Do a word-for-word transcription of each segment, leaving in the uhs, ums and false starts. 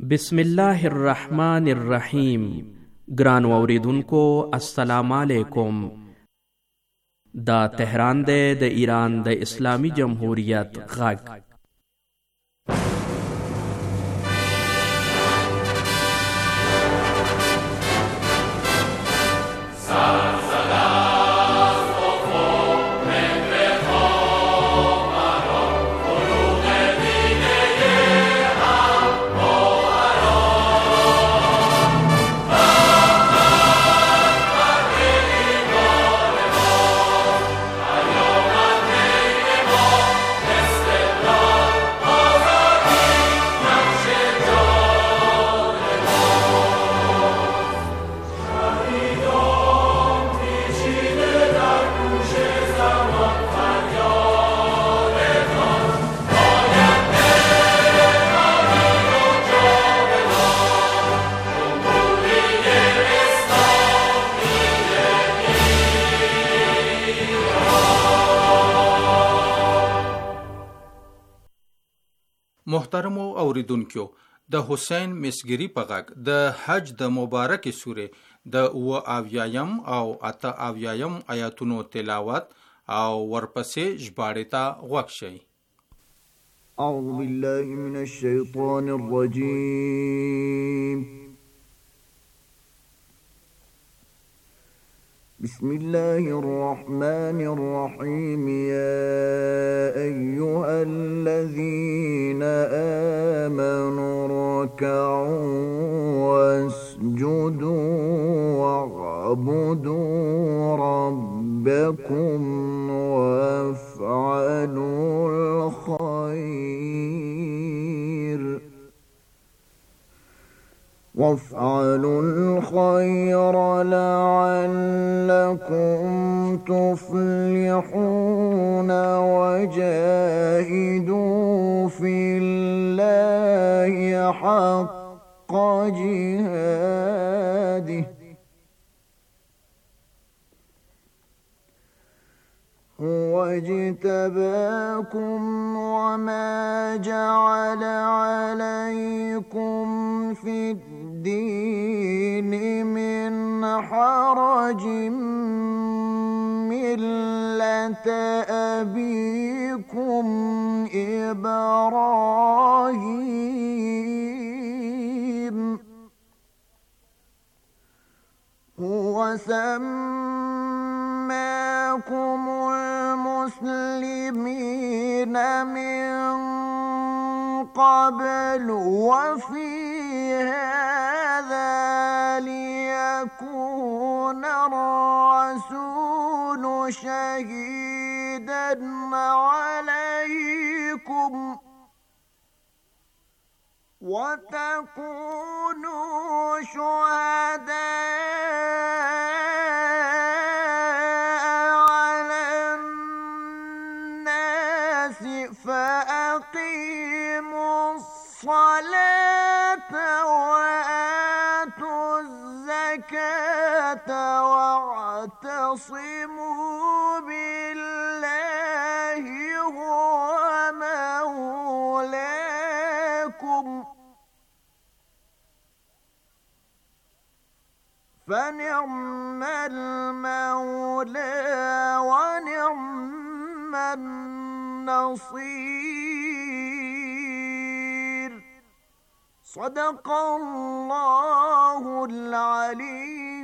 بسم الله الرحمن الرحیم. ګران اوریدونکو السلام علیکم. دا تهران دی د ایران د اسلامی جمهوریت غږ. محترمو اوریدونکو، د حسین مسګری په غږ د حج د مبارکې سورې د اوه اویایم او اته اویایم آیاتونو تلاوت او ورپسې ژباړې ته غوږ شئ. اعوذ بالله من الشیطان الرجیم. بسم الله الرحمن الرحيم. يا أيها الذين آمنوا اركعوا واسجدوا واعبدوا ربكم وافعلوا الخير وافعلوا الخير لعلكم تفلحون وجاهدوا في الله حق جهاده هو اجتباكم وما جعل عليكم في الدين من حرج ملة أبيكم إبراهيم هو سماكم المسلمين من قبل وفي هذا ليكون الرسول شهيدا عليكم وتكونوا شهداء على الناس فأقيموا الصلاة وآتوا الزكاة واعتصموا بالله هو مولاكم فنعم المولى ونعم النصير. صدق الله العلي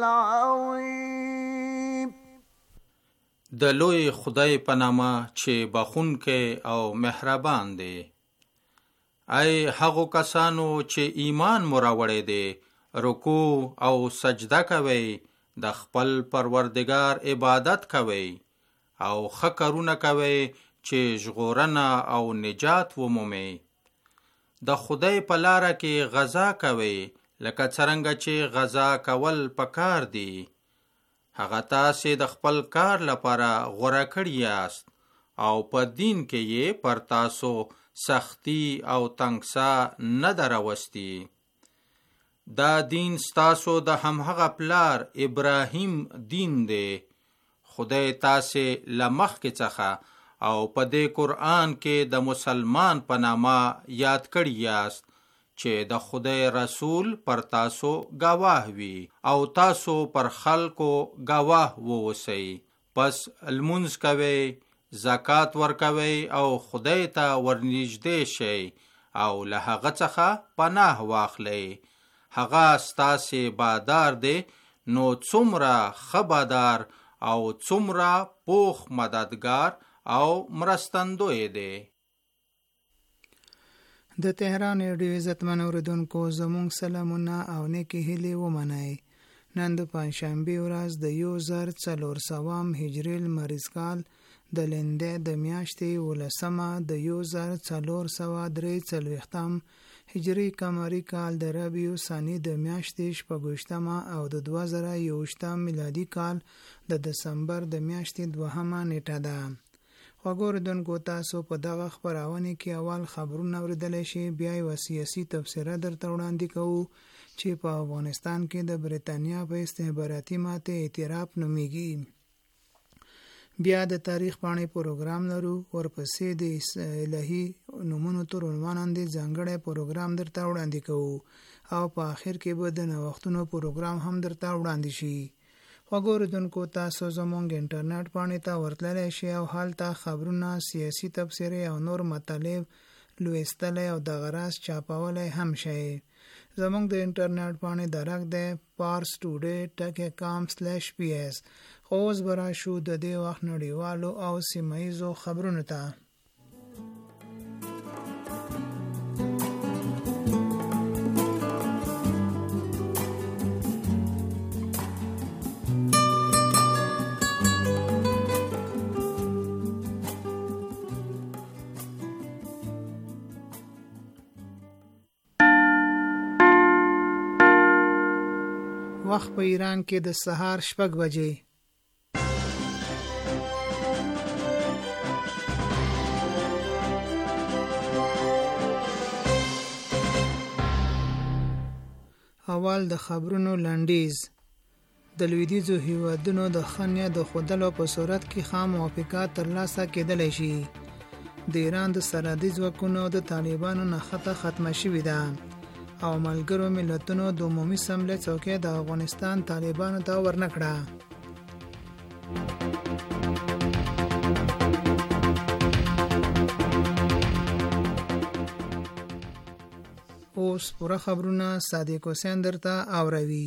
العظيم. د لوی خدای په نامه چې بخښونکی او مهربان دی. ای هغو کسانو چې ایمان مو راوړی دی، رکوع او سجده کوئ، د خپل پروردگار عبادت کوئ او ښه کارونه کوئ چې ژغورنه او نجات ومومئ. د خدای په لاره کې غزا کوئ لکه څرنګه چې غزا کول پکار دي. هغه تاسې د خپل کار لپاره غوره کړي یاست او په دین کې یې پر تاسو سختی او تنګسا نه ده راوستي. دا دین ستاسو د همهغه پلار ابراهیم دین دی. خدای تاسې له مخکې څخه او په دې قرآن کې د مسلمان په نامه یاد کړی یاست چې د خدای رسول پر تاسو گواه وي او تاسو پر خلکو گواه ووسی. پس لمونځ کوئ، زکات ورکوئ او خدای ته ورنږدې شئ او له هغه څخه پناه واخلئ. هغه ستاسې بادار دی، نو څومره ښه بادار او څومره پوخ مددگار او مرستندوی دی. د تهران ریډیو عزتمن اوریدونکو زموږ سلامونه او نیکې هیلې ومنئ. نن د پنجشنبې ورځ د یو زر څلور سوم هجري لمریز کال د لندې د میاشتې ولسمه د یو زر څلور سوه درې څلوېښتم هجري قمري کال د ربیع ثاني د میاشتې شپږویشتمه او د دوه زره یوویشتم میلادي کال د دسمبر د میاشتې دوهمه نیټه ده. خوږو اورېدونکو، تاسو په دغه خپرونې کې اول خبرونه اورېدلی شي، بیا یوه سیاسي تبصره درته وړاندې کوو چې په افغانستان کې د بریتانیا په استخباراتي ماتې اعتراف نومیږي. بیا د تاریخ پاڼې پروګرام لرو، ورپسې د الهي نومونو تر عنوان لاندې ځانګړی پروګرام درته وړاندې کوو او په آخر کې به د نوښتونو پروګرام هم درته وړاندې شي. خوږو اورېدونکو، تاسو زموږ انټرنیټ پاڼې ته ورتللی شئ او هلته خبرونه، سیاسي تبصرې او نور مطالب لوستلی او دغه راز چاپولی هم شئ. زموږ د انټرنیټ پاڼې درک دی پارس ټوډې ټکی کام سلیش پی ایس. خو اوس به راشو د دې وخت نړیوالو او سیمه ییزو خبرونو ته. وخت په ایران کې د سهار شپږ بجې. اول د خبرونو لنډیز. د لویدیځو هیوادونو د ښه نیت د ښودلو په صورت کې خام موافقات ترلاسه کېدلی شي. د ایران د سرحدي ځواکونو د طالبانو نښته ختمه شوې ده او ملګرو ملتونو د عمومي اسمبلۍ څوکۍ د افغانستان طالبانو ته ورنکړه. اوس پوره خبرونه صادق حسین درته اوروي.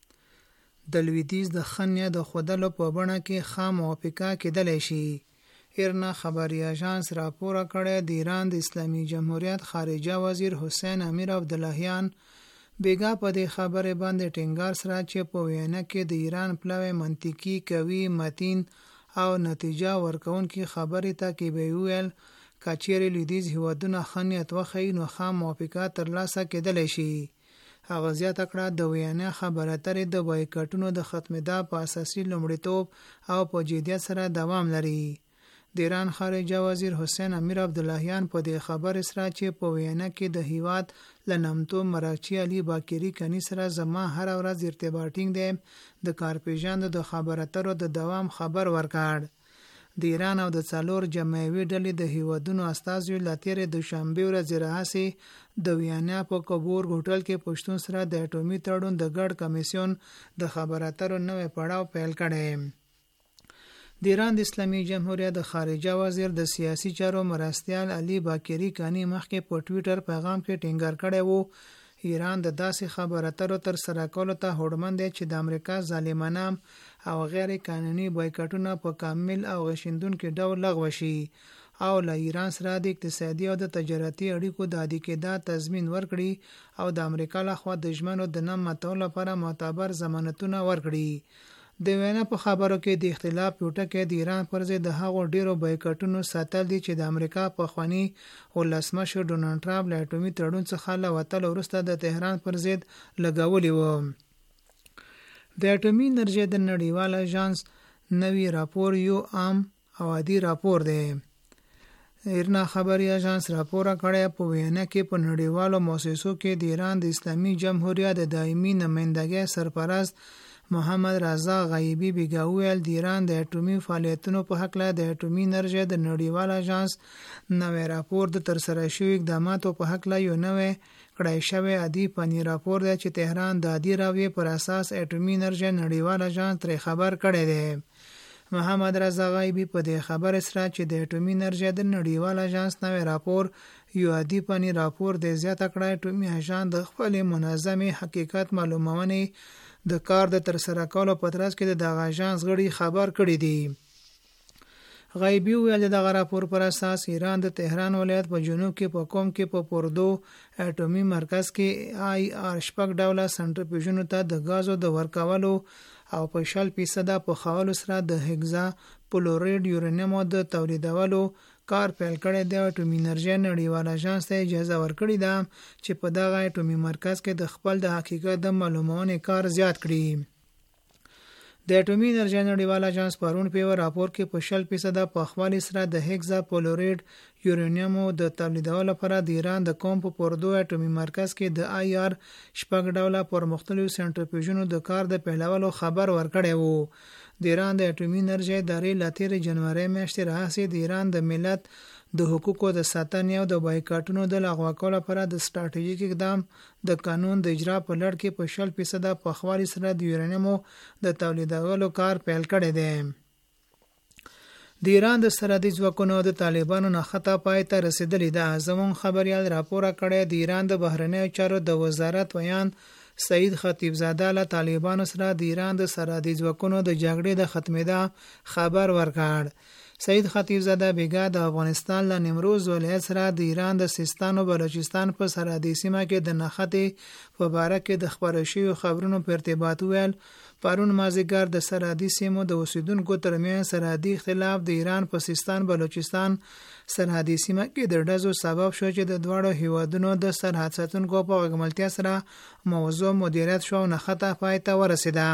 د لویدیځ د ښه نیت د ښودلو په بڼه کې خام موافقه کېدلی شي. ایرنا خبري اژانس راپور کړی د ایران د اسلامي جمهوریت خارجه وزیر حسین امیر عبداللهیان بیګا په دې خبرې باندې ټینګار سره چې په وینا کې د ایران پلوی منطقي، قوي، متین او نتیجه ورکوونکې خبرې ته کې به ویل کچېرې لویدیځ هیوادونه ښه نیت وښیي نو خام موافقات ترلاسه کېدلی شي. هغه زیاته کړه د وینا خبره اترې د بایکاټونو د ختمېدا په اساسي لومړیتوب او په جدیت سره دوام لري. د ایران خارجه وزیر حسین امیر عبداللهیان په دې خبر سره چې په وینا کې د هیواد له نامتو مراجع علي باقري کني سره زما هر ورځ ارتباط ټینګ دی د کارپېژاندو د خبر اترو د دوام خبر ورکړ. د ایران او د څلور جمعوي ډلې د هیوادونو استازو له تېرې دوشنبې ورځې راهیسې د ویانا په کوبورګ هوټل کې پښتون سره د اټومي تړون د ګډ کمیسیون د خبر اترو نوې پړاو پیل کړی. د ایران د اسلامي جمهوریت د خارجه وزیر د سیاسي چارو مرستیال علي باقري کاني مخکې په ټویټر پیغام کې ټینګار کړی وو ایران د داسې خبر اترو تر سره کولو ته هوډمن دی چې د امریکا ظالمانه او غیر قانوني بایکاټونه په کامل او غشندونکي ډول لغوه شي او له ایران سره د اقتصادي او د تجارتي اړیکو د عادي کېدا تضمین ورکړي او د امریکا لخوا د ژمنو د نه ماتولو لپاره معتبر ضمانتونه ورکړي. د وینا په خبرو کې د اختلاف یو ټکی د ایران پر ضد د هغو ډیرو بایکاټونو ساتل دي چې د امریکا پخوانی ولسمشر ډونالډ ټرمپ له اټومي تړون څخه له وتلو وروسته د تهران پر ضد لګولي وو. د اټومي انرژۍ د نړیوال اژانس نوی راپور یو عام او عادي راپور دی. ایرنا خبري اژانس راپور کړی په وینا کې په نړیوالو مؤسسو کې د ایران د اسلامي جمهوریت د دایمي نمائندګۍ سرپرست محمد رضا غایبی بیګا ویل د ایران د اټومي فعالیتونو په حق له د اټومي انرژي د نړیوال اژانس نوې راپور د تر سره شوی اقداماتو په حق له یو نوې کړای شوی عادي پنی راپور دی چې تهران د عادي راوی پر اساس اټومي انرژي نړیوال اژانس تر خبر کړی دی. محمد رضا غایبی په دې خبر سره چې د اټومي انرژي د نړیوال اژانس نوې راپور یو عادي پنی راپور دی زیاته کړای اټومي اژانس د خپل منظمي حقیقت معلومونه د کار د تر سره کولو په ترڅ کې د دغه اژانس غړي خبر کړی دی. غایبی ویل د دغه راپور پر اساس ایران د تهران ولایت په جنوب کې په کوم کې په پوردو اټومي مرکز کې آی آر شپږ ډوله سنټریفیوژونو ته د غازو د ورکولو او په شل فیصد په خولو سره د هگزا پلوریډ یورانیم د تولیدولو کار پیل کړی دی. اټومي انرژي نړیوال اژانس ته اجازه ورکړې ده چې په دغه اټومي مرکز کې د خپل د حقیقت د معلومونې کار زیات کړي. د اټومي انرژي نړیوال اژانس پرون په راپور کې په شل فیصد په خوالي سره د هگزا پلوریډ یورانیم د تولیدولو لپاره د ایران د کوم په پوردو اټومي مرکز کې د آی آر شپږ ډوله پر مختلفو سنټریفیوژونو د کار د پیلولو خبر ورکړی وو. د ایران د اټومي انرژي ادارې لاتیر جنوري میاشتې راهیسې د ایران د ملت د حقوقو د ساتنې او د بایکاټونو د لغوه کولو لپاره د ستراتیژیک اقدام د قانون د اجرا په لړ کې په شل فیصد په خوالي سره د یورانیم د تولیدولو کار پیل کړی دی. د ایران د سرحدي ځواکونو د طالبانو نه خطا پای ته رسیدلی ده. زمون خبريال راپور کړی د ایران د بهرنیو چارو د وزارت ویان سعید خطیبزاده له طالبانو سره د ایران د سرحدي ځواکونو د جګړې د ختمېدا خبر ورکړ. سعید خطیبزاده بیګا د افغانستان له نیمروز ولایت سره د ایران د سیستان او بلوچستان په سرحدي سیمه کې د نښتې په باره کې د خبرو شویو خبرونو په ارتباط ویل پرون مازیګر د سرحدي سیمو د اوسیدونکو ترمنځ سرحدي اختلاف د ایران په سیستان بلوچستان سرحدي سیمه کې د ډزو سبب شو چې د دواړو هیوادونو د سرحد ساتونکو په غږملتیا سره موضوع مدیریت شو او نښته پای ته ورسیده.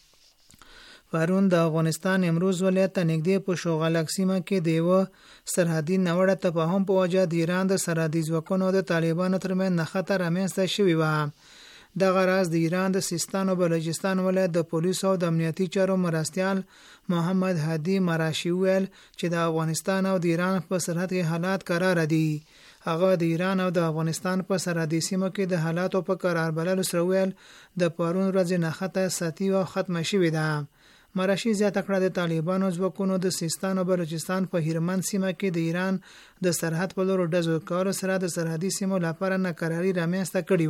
پرون د افغانستان امروز ولایت ته نږدې په شوغلک سیمه کې د یوه سرحدي ناوړه تفاهم په وجه د ایران د سرحدي ځواکونو د طالبانو ترمنځ نښته رامنځته شوې وه. دغه راز د ایران د سیستان او بلوچستان ولایت د پولیسو او د امنیتي چارو مرستیال محمد هادي مراشي ویل چې د افغانستان او د ایران په سرحد کې حالات قرار دي. هغه د ایران او د افغانستان په سرحدي سیمو کې د حالاتو په قرار بللو سره ویل د پرون ورځې نښته ساتي او ختمه شوې ده. مراشي زیاته کړه د طالبانو ځواکونو د سیستان او بلوچستان په هیرمن سیمه کې د ایران د سرحد په لور ډزو کولو سره د سرحدي سیمو لپاره ناکراري رامنځته کړې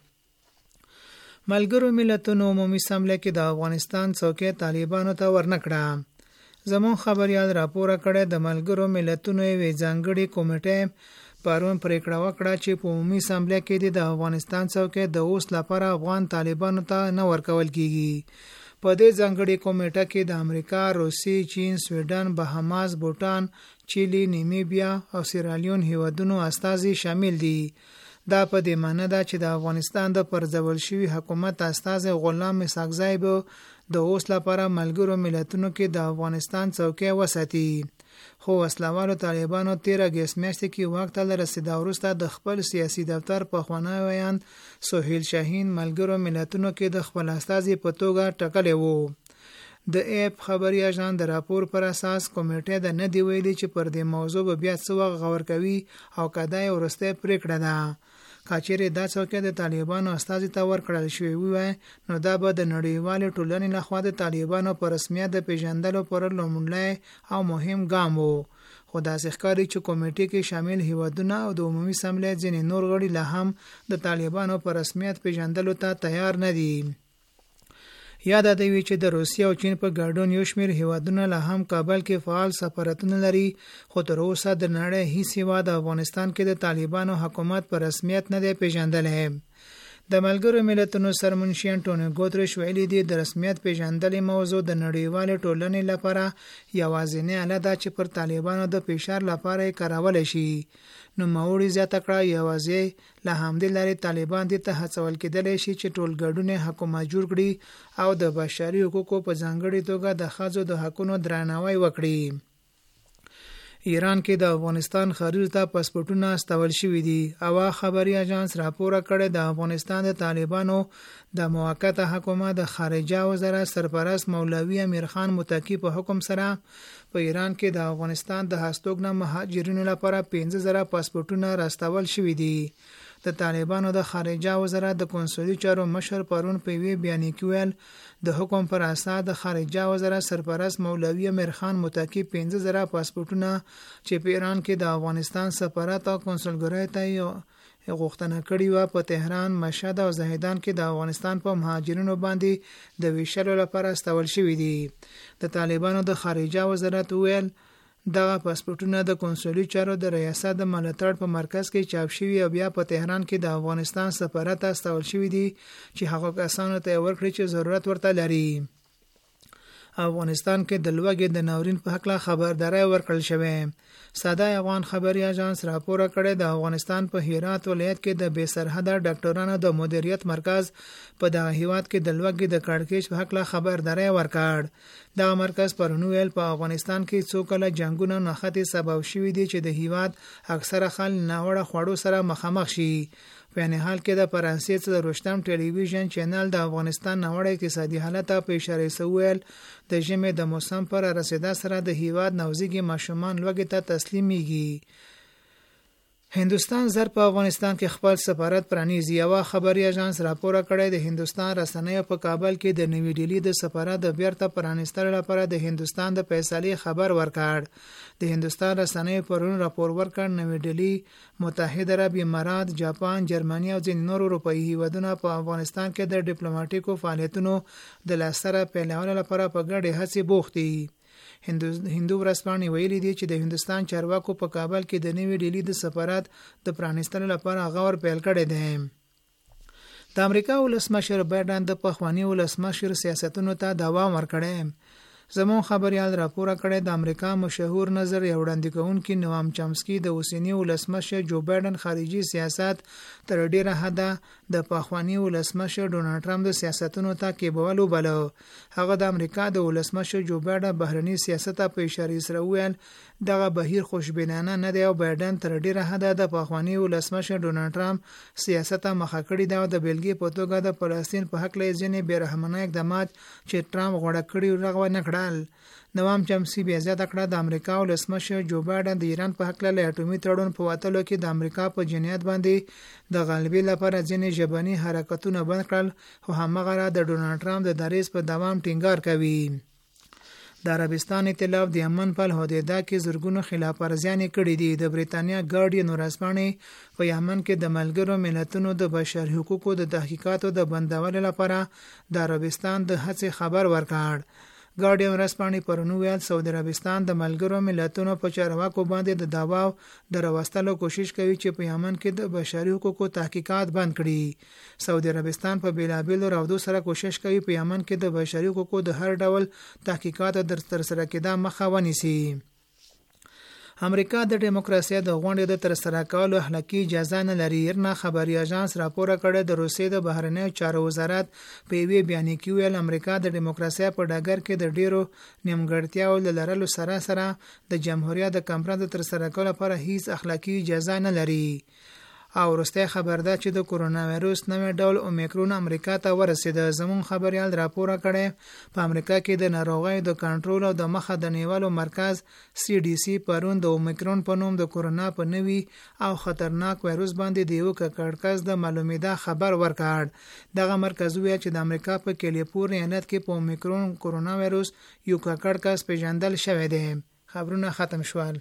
وه. ملګرو ملتونو عمومي اسمبلی کې د افغانستان څوکۍ طالبانو ته ورنکړه. زمون خبريال راپور کړی د ملګرو ملتونو یوې ځانګړې کمیټې پرون پریکړه وکړه چې په عمومي اسمبلی کې د افغانستان څوکۍ د اوس لپاره افغان طالبانو ته نه ورکول کیږي. په دې ځانګړې کمیټه کې د امریکا، روسي، چین، سویډن، بهاماس، بوټان، چیلی، نیمیبیا او سیرالیون هیوادونو استازي شامل دي. دا په دې معنی ده چې د افغانستان د پرځول شوي حکومت استازي غلام مساقزی به د اوس لپاره ملګرو ملتونو کې د افغانستان څوکۍ وساتي. خو وسلوالو طالبانو تیر اگست میاشتې کې واک ته رسیدا وروسته د خپل سیاسي دفتر په خوانی ویان سهیل شاهین ملګرو ملتونو کې د خپل استازي په توګه ټاکلی وو. د ایپ خبري اژانس د راپور پر اساس کمیټه د نه دی ویلي چې پر دې موضوع به بیا څه وخت غور کوي او کدا یې ورسته پریکړه ده. کاچېرې دا څوکۍ د طالبانو استازي ته ورکړل شوې وي نو دا به د نړیوالې ټولنې لخوا د طالبانو په رسمیت د پیژندلو پر لومړی او مهم ګام وو. خو داسې ښکاري چې کمیټې کې شامل هیوادونه او د عمومي اسمبلی ځینې نور غړي لا هم د طالبانو په رسمیت پیژندلو ته تیار نه دي. یاد دی وی چې د روسیې او چین په ګډون یو شمېر هیوادونه لا هم کابل کې فعال سفارتونه لري خو تر اوسه د نړۍ هیڅ هیواد افغانستان کې د طالبانو حکومت په رسمیت نه دی پیژندلی. د ملګرو ملتونو سرمنشي انټونیو ګوتریش ویلي دی د رسمیت پیژندلې موضوع د نړیوالې ټولنې لپاره یوازینی اله ده چې پر طالبانو د فشار لپاره یې کارولی شي. نو ماوړي زیاته کړه یوازې له همدې لارې طالبان دې ته هڅول کېدلی شي چې ټول ګډونه حکومت جوړ کړي او د بشري حقوقو په ځانګړي توګه د ښځو د حقونو درناوی وکړي. ایران کې د افغانستان خارج ته پاسپورتونه استول شوي دي. اوا خبري اژانس راپور کړی د افغانستان د طالبانو د موقته حکومت د خارجه وزارت سرپرست مولوي امیر خان متکی په حکم سره په ایران کې د افغانستان د هستوګنه مهاجرینو لپاره پنځه زره پاسپورتونه راستول شوي دي. د طالبانو د خارجه وزارت د کنسولي چارو مشر پرون په وی بیان کې ویل د حکم پر اساس د خارجه وزارت سرپرست مولوي امیر خان متکی پنځه زره پاسپورتونه چې په ایران کې د افغانستان سفارت او کنسولګرۍ ته غوښتنه کړې و په تهران، مشهد او زاهدان کې د افغانستان په مهاجرینو باندې د ویشلو لپاره استول شوي دي. د طالبانو د خارجه وزارت ویل دغه پاسپورتونه د کنسولي چارو د ریاست د ملاتړ په مرکز کې چاپ شوي او بیا په تهران کې د افغانستان سفارت ته استول شوي دي چې هغه کسانو ته ورکړي چې ضرورت ورته لري. افغانستان کې د لوږې د ناورین په حق لا خبرداري ورکړل شوې. ساده افغان خبري اژانس راپور کړی د افغانستان په هرات ولایت کې د بې سرحده ډاکټرانو د مدیریت مرکز په دغه هیواد کې د لوږې د کړکېچ په حق لا خبرداري ورکړ. دغه مرکز پرونی ویل په افغانستان کې څو کله جنگونه نښتې سبب شوي دي چې د هیواد اکثره خلک ناوړه خوړو سره مخامخ شي. په یعنی حال کې د فرانسې څخه د رشتم ټلویزیون چینل د افغانستان ناوړه اقتصادي حالت په اشاره سویل د ژمي د موسم پر رسیدا سره د هیواد نوزیږي ماشومان لوږې ته تسلیمیږي. هندوستان زر په افغانستان کې خپل سفارت پرانیزي. یو خبري اژانس راپور کړی د هندوستان رسنیو په کابل کې د نوې ډیلی د سفارت د بیرته پرانیستلو لپاره د هندوستان د فیصلې خبر ورکړ. د هندوستان رسنیو پرون راپور ورکړ نوې ډیلی متحده عرب امارات، جاپان، جرمني او ځینې نور اروپایي هیوادونه په افغانستان کې د ډیپلوماټیکو فعالیتونو د لاسره پیلولو لپاره په ګډه هڅې بوخت دي. هندو هندو ورځپاڼې ویلي دي چې د هندوستان چارواکو په کابل کې د نوې ډیلی د سفارت د پرانیستلو لپاره غور پیل کړی دی. د امریکا ولسمشر بایدن د پخوانی ولسمشر سیاستونو ته دوام ورکړی. زمون خبريال راپور کړی د امریکا مشهور نظر یو وړاندې کوونکی نوام چامسکی د اوسنی ولسمشر جو بایدن خارجي سیاست تر ډیره حده د پخوانی ولسمشر ډونالډ ټرمپ د سیاستونو ته کېبولو بلو. هغه د امریکا د ولسمشر جو بایدن بهرنی سیاست په اشاره سره ویل دغه بهیر خوشبینانه نه دی او بایدن تر ډیره حده د پخوانی ولسمشر ډونالډ ټرمپ سیاست مخه کړی دی او د بیلګې په توګه د فلسطین په حق لې ځینې بیرحمانه اقدامات چې ټرمپ غوړه کړی رغوه نه کړل. نوام چامسکی بیا زیاته کړه د امریکا ولسمشر جو بایدن د ایران په حق له اټومي تړون په واتلو کې د امریکا په جنایت باندې د غلبې لپاره ځینې ژبني حرکتونه بند کړل خو همغه د ډونالډ ټرمپ د دریځ په دوام ټینګار کوي. د عربستان ائتلاف د یمن په الحدیده کې زرګونو خلاف ورزیانې کړې دي. د بریتانیا ګارډین ورځپاڼې په یمن کې د ملګرو ملتونو د بشري حقوقو د تحقیقاتو د بندولو لپاره د عربستان د هڅې خبر ورکړ. ګارډین ورځپاڼې پرونی ویل سعودي عربستان د ملګرو ملتونو په چارواکو باندې د داواو د راوستلو کوشش کوي چې په یمن کې د بشري حقوقو تحقیقات بند کړي. سعودي عربستان په بیلابیلو راودو سره کوشش کوي په یمن کې د بشري حقوقو د هر ډول تحقیقات در ترسره کېدا مخه ونیسي. امریکا د دیموکراسي د غونډې د ترسره کولو اخلاقی اجازه نه لري. ایرنا خبري اژانس راپور کړی د روسیې د بهرنیو چارو وزارت په یوه بیان کې ویل امریکا د دیموکراسي په ډګر کې د ډیرو نیمګړتیاو لرلو سره سره د جمهوریت د کمپاین د ترسره کولو لپاره هیڅ اخلاقی اجازه نه لري. او وروسته خبر ده چې د کورونا وایروس نوې ډول اومیکرون امریکا ته ورسید. زمون خبريال راپور کړی په امریکا کې د ناروغۍ د کنټرول او د مخه د نیولو مرکز سی ډي سی پرون د اومیکرون په نوم د کورونا په نوي او خطرناک وایروس باندې د یو ککړکس د معلوماته خبر ورکړ. دغه مرکز ویل چې د امریکا په کالیفورنیا ایالت کې په اومیکرون کورونا وایروس یو ککړکس پیژندل شوی دی. خبرونه ختم شول.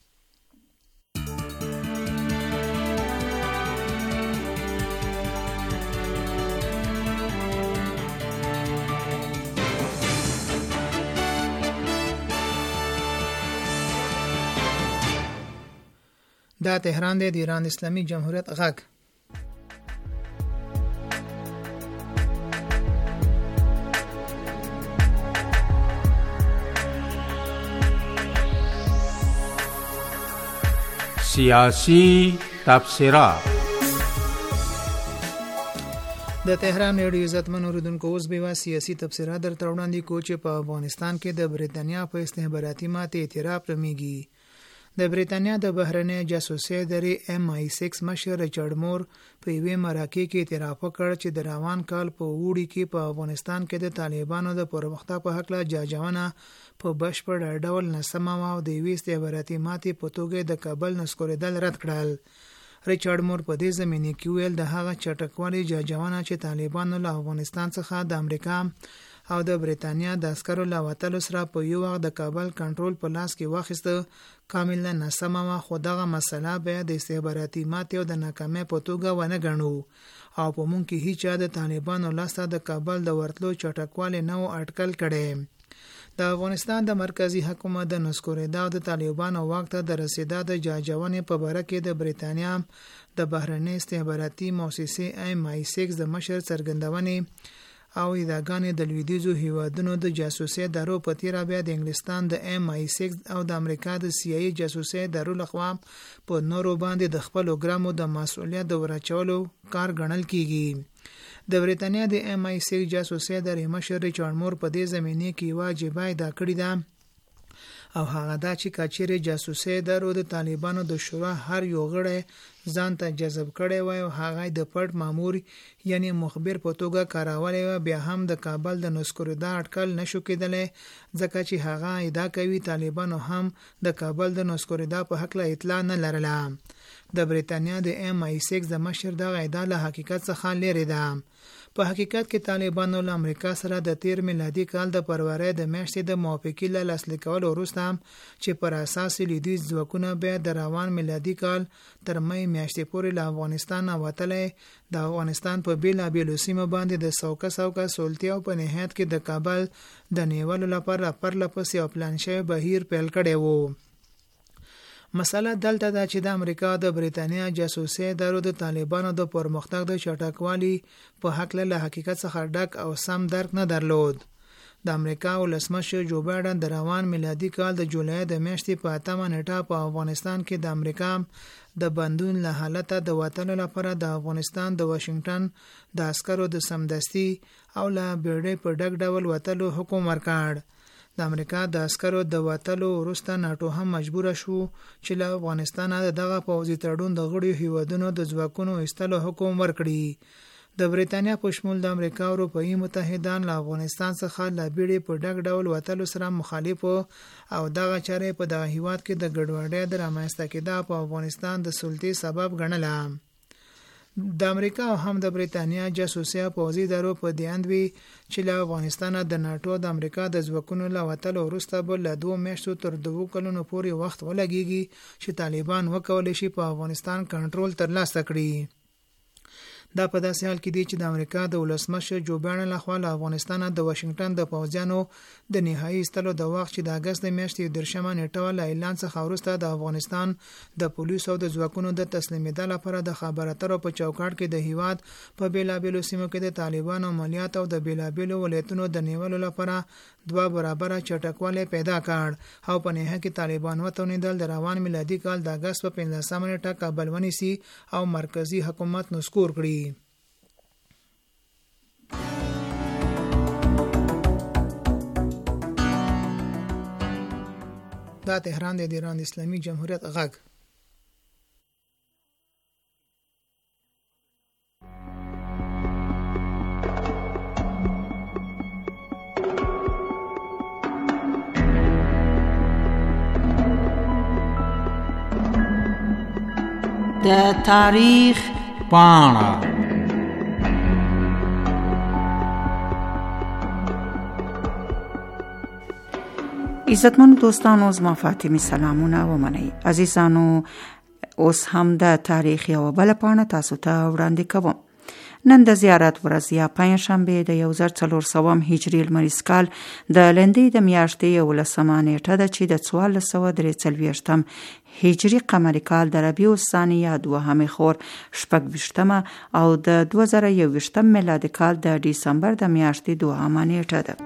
دا تهران دی د ایران اسلامي جمهوریت غږ. سیاسی تبصرات د تهران ریډیو عزتمن اوریدونکو اوس به سیاسي تبصرات در وړاندې کوو چې په افغانستان کې د بریتانیا په استخباراتي ماته اعتراف رمیږي. د بریتانیا د بهرنۍ جاسوسي ادارې ایم آی سیکس مشر ریچارډ مور په یوې مرکې کې اعتراف وکړ چې د روان کال په اوړي کې په افغانستان کې د طالبانو د پرمختګ په هکله جاجونه په بشپړ ډول ناسمه او د یوې استخباراتي ماتې په توګه د کابل نسکورېدل رد کړل. ریچارډ مور په دې زمینه کې ویل د هغه چټکوالي جاجونه چې طالبانو له افغانستان څخه د امریکا او د بریتانیا د عسکرو له وتلو سره په یو وخت د کابل کنټرول په لاس کې واخیسته کاملا ناسمه وه، خو دغه مسله بیا د استخباراتي ماتې او د ناکامۍ په توګه ونه ګڼو او په موږ کې هیچا د طالبانو لاسته د کابل د ورتلو چټکوالی نه و اټکل کړی. د افغانستان د مرکزی حکومت د نسکورېدا او د طالبانو واک ته د رسېدا د جاجونې په باره کې د بریتانیا د بهرنۍ استخباراتي مؤسسې ایم آی سیکس د مشر څرګندونې او ادعاګانې د لویدیځو هیوادونو د جاسوسي ادارو په تیره بیا د انګلستان د ایم آی سیکس او د امریکا د سی آی جاسوسي ادارو لخوا په نورو باندې د خپل ګرامو د مسؤلیت د ورچولو کار ګڼل کیږي. د بریتانیا د ایم آی سیکس جاسوسي ادارې مشر ریچارډ مور په دې زمینه کې واجبه ادعا کړې ده او هغه دا چې کچېرې جاسوسي ادارو د طالبانو د شورا هر یو غړی ځان ته جذب کړی وای او هغه د پټ مامور یعنی مخبر په توګه کارولی و، بیا هم د کابل د نسکورېدا اټکل نشو کېدلی ځکه چې هغه ادعا کوي طالبانو هم د کابل د نسکورېدا په هکله اطلاع نه لرله. د بریتانیا د ایم آی سیکس د مشر دغه ادعا له حقیقت څخه لرې ده. په حقیقت کې طالبانو له امریکا سره د تیر میلادي کال د فروری د میاشتې د موافقې له لاسلیک کولو وروسته چې پر اساس لویدیځ ځواکونه بیا د روان میلادي کال تر مې میاشتې پورې له افغانستان وتلی د افغانستان په بیلابیلو سیمو باندې د سوکه سوکه سولتیا او په نهایت کې د کابل د نیولو لپاره پرله پسې او پلان شوی بهیر پیل کړی و. مسله دلته ده چې د امریکا د بریتانیا جاسوسي ادارو د طالبانو د پرمختګ د چټکوالي په هکله له حقیقت څخه ډک او سم درک نه درلود. د امریکا ولسمشر جو بایډن د روان میلادي کال د جولای د میاشتې په اتمه نیټه په افغانستان کې د امریکا د بندون له حالته د وتلو لپاره د افغانستان د واشنگټن د عسکرو د سمدستي او له بیړۍ په ډک ډول وتلو حکم ورکړ. د امریکا د عسکرو د وتلو وروسته ناټو هم مجبور شو چې له افغانستان دغه پوځي تړون د غړیو هیوادونو د ځواکونو ایستلو حکم ورکړي. د بریتانیا په شمول د امریکا او اروپایي متحدان له افغانستان څخه له بیړۍ په ډک ډول وتلو سره مخالف او دغه چارې په دغه هیواد کې د ګډوډۍ د رامنځته کېدا په افغانستان د سلطې سبب ګڼله. د امریکا او هم د بریتانیا جاسوسي پوځي ادارو په دې اند وی چې له افغانستان د ناټو د امریکا د ځواکونو له وتلو وروسته به له دوه میاشتو تر دوه کلونو پورې وخت ولګېږي چې طالبان وکولی شي په افغانستان کنټرول ترلاسه کړي. دا په داسې حال کې دی چې د امریکا د ولسمشر جو بایډن لخوا له افغانستان د واشنگټن د پوځیانو د نهایي ایستلو د وخت چې د اګست د میاشتې دېرشمه نیټه له اعلان څخه وروسته د افغانستان د پولیسو او د ځواکونو د تسلیمېدا لپاره د خبر اترو په چوکاټ کې د هیواد په بیلابیلو سیمو کې د طالبانو عملیات او د بیلابیلو ولایتونو د نیولو لپاره دوه برابره چټکوالی پیدا کړ او په نهایت کې طالبان وتوانېدل د روان میلادي کال د اګست په پنځلسمه نیټه کابل ونیسي او مرکزی حکومت نسکور کړي. دا تهران د ایران اسلامي جمهوریت غږ. د تاریخ پاڼه. عزتمن دوستانو، زما فاطمه سلامونه ومنئ. عزیزانو، اوس هم د تاریخ یو بل پاڼه تاسو ته وړاندې کوم. نن د زیارت ورځ یا پنجشنبه د یو زر څلور سوه هجري لمریز کال د لندې د میاشتې یولسمه نیټه ده چې د څوارلس سوه درې څلوېښتم هجري قمري کال د ربیع الثاني یا دوهمې خور شپږ ویشتمه او د دوه زره یو ویشتم میلادي کال د ډسمبر د میاشتې دوهمه نیټه ده.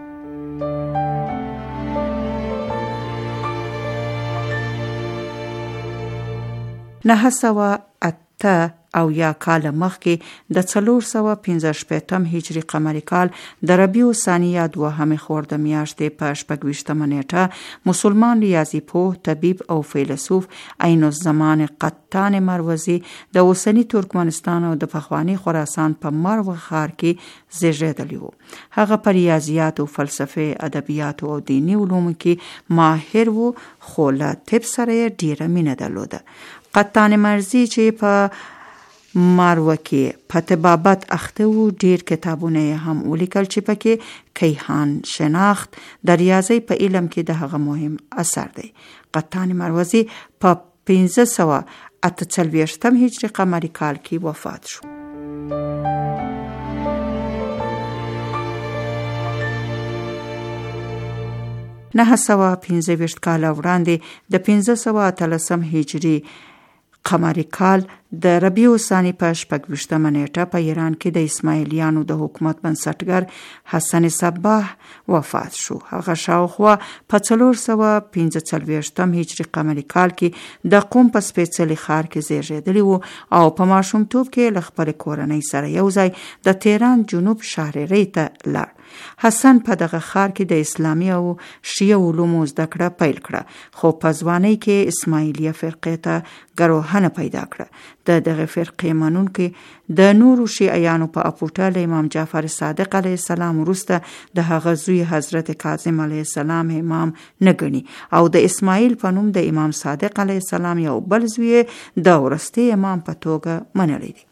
نهه سوه اته او یا کال مخکې د څلور سوه پنځه شپېتم هجري قمري کال د ربیع الثانیه دوهمې خورده میاشتې په شپږ ویشتمه نیټه مسلمان ریاضي پوه، طبیب او فیلسوف عین الزمان قطان مروزی د اوسني ترکمنستان او د پخواني خراسان په مرو ښار کې زیږیدلی و. هغه په ریاضیاتو، فلسفه، ادبیاتو او دیني علومو کې ماهر و، خو له طب سره یې ډیره مینه درلوده. قطان مرزي چې په مروه کې په طبابت اخته و، ډیر کتابونه هم ولیکل چې پکې کیهان شناخت د ریاضي په علم کې د هغه مهم اثر دی. قطان مروزي په پنځه سوه اته څلوېښتم هجري قمري کال کې وفات شو. نه سوه پنځه ویشت کاله وړاندې د پنځه سوه اتلسم هجري قمري کال د ربیع الثاني په شپږ ویشتمه نیټه په ایران کې د اسماعیلیانو د حکومت بنسټګر حسن صباح وفات شو. هغه شاوخوا په څلور سوه پنځه څلوېښتم هجري قمري کال کې د قم په سپېڅلي ښار کې زیږېدلی و او په ماشومتوب کې له خپلې کورنۍ سره یو ځای د تهران جنوب شاهري ته لاړ. حسن په دغه ښار کې د اسلامي او شیعه علومو زده کړه پیل کړه، خو په ځوانۍ کې اسماعیلیه فرقې ته ګروهنه پیدا کړه. د دغه فرقې منونکي د نورو شیعیانو په اپوټه له امام جعفر صادق علیه السلام وروسته د هغه زوی حضرت کاظم علیه السلام امام نه ګڼي او د اسماعیل په نوم د امام صادق علیه السلام یو بل زوی د وروستي امام په توګه منلی دی.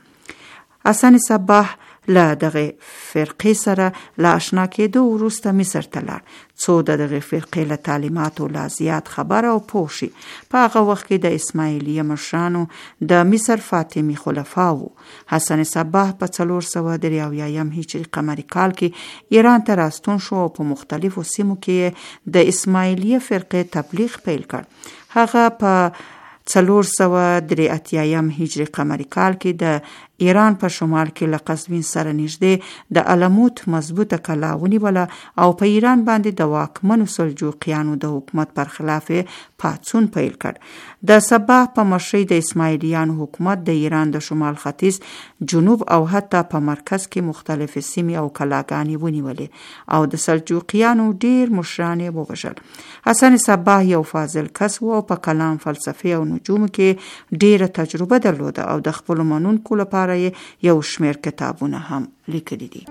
حسن صباح له دغه فرقې سره له اشنا کېدو وروسته مصر ته لاړ څو د دغه فرقې له تعلیماتو لا زیات خبر او پوه شي. په هغه وخت کې د اسماعیلیه مشرانو د مصر فاطمي خلفا وو. حسن صباح په څلور سوه درې اویایم هجري قمري کال کې ایران ته راستون شو او په مختلفو سیمو کې د اسماعیلیه فرقې تبلیغ پیل کړ. هغه په څلور سوه درې اتیایم هجري قمري کال کې د ایران په شمال کې له قزوین سره نږدې د علموت مضبوطه کلا ونیوله او په ایران باندې د واکمنو سلجوقیانو د حکومت پر خلاف پاڅون پیل کړ. د صباح په مشرۍ د اسماعیلیانو حکومت د ایران د شمال ختیځ، جنوب او حتی په مرکز کې مختلفې سیمې او کلاګانې ونیولې او د سلجوقیانو ډیر مشران یې ووژل. حسن صباح یو فاضل کس و او په کلام، فلسفه او نجومو کې ډیره تجربه درلوده او د خپلو منونکو لپاره یو شمیر کتابونه هم لیکلي دي.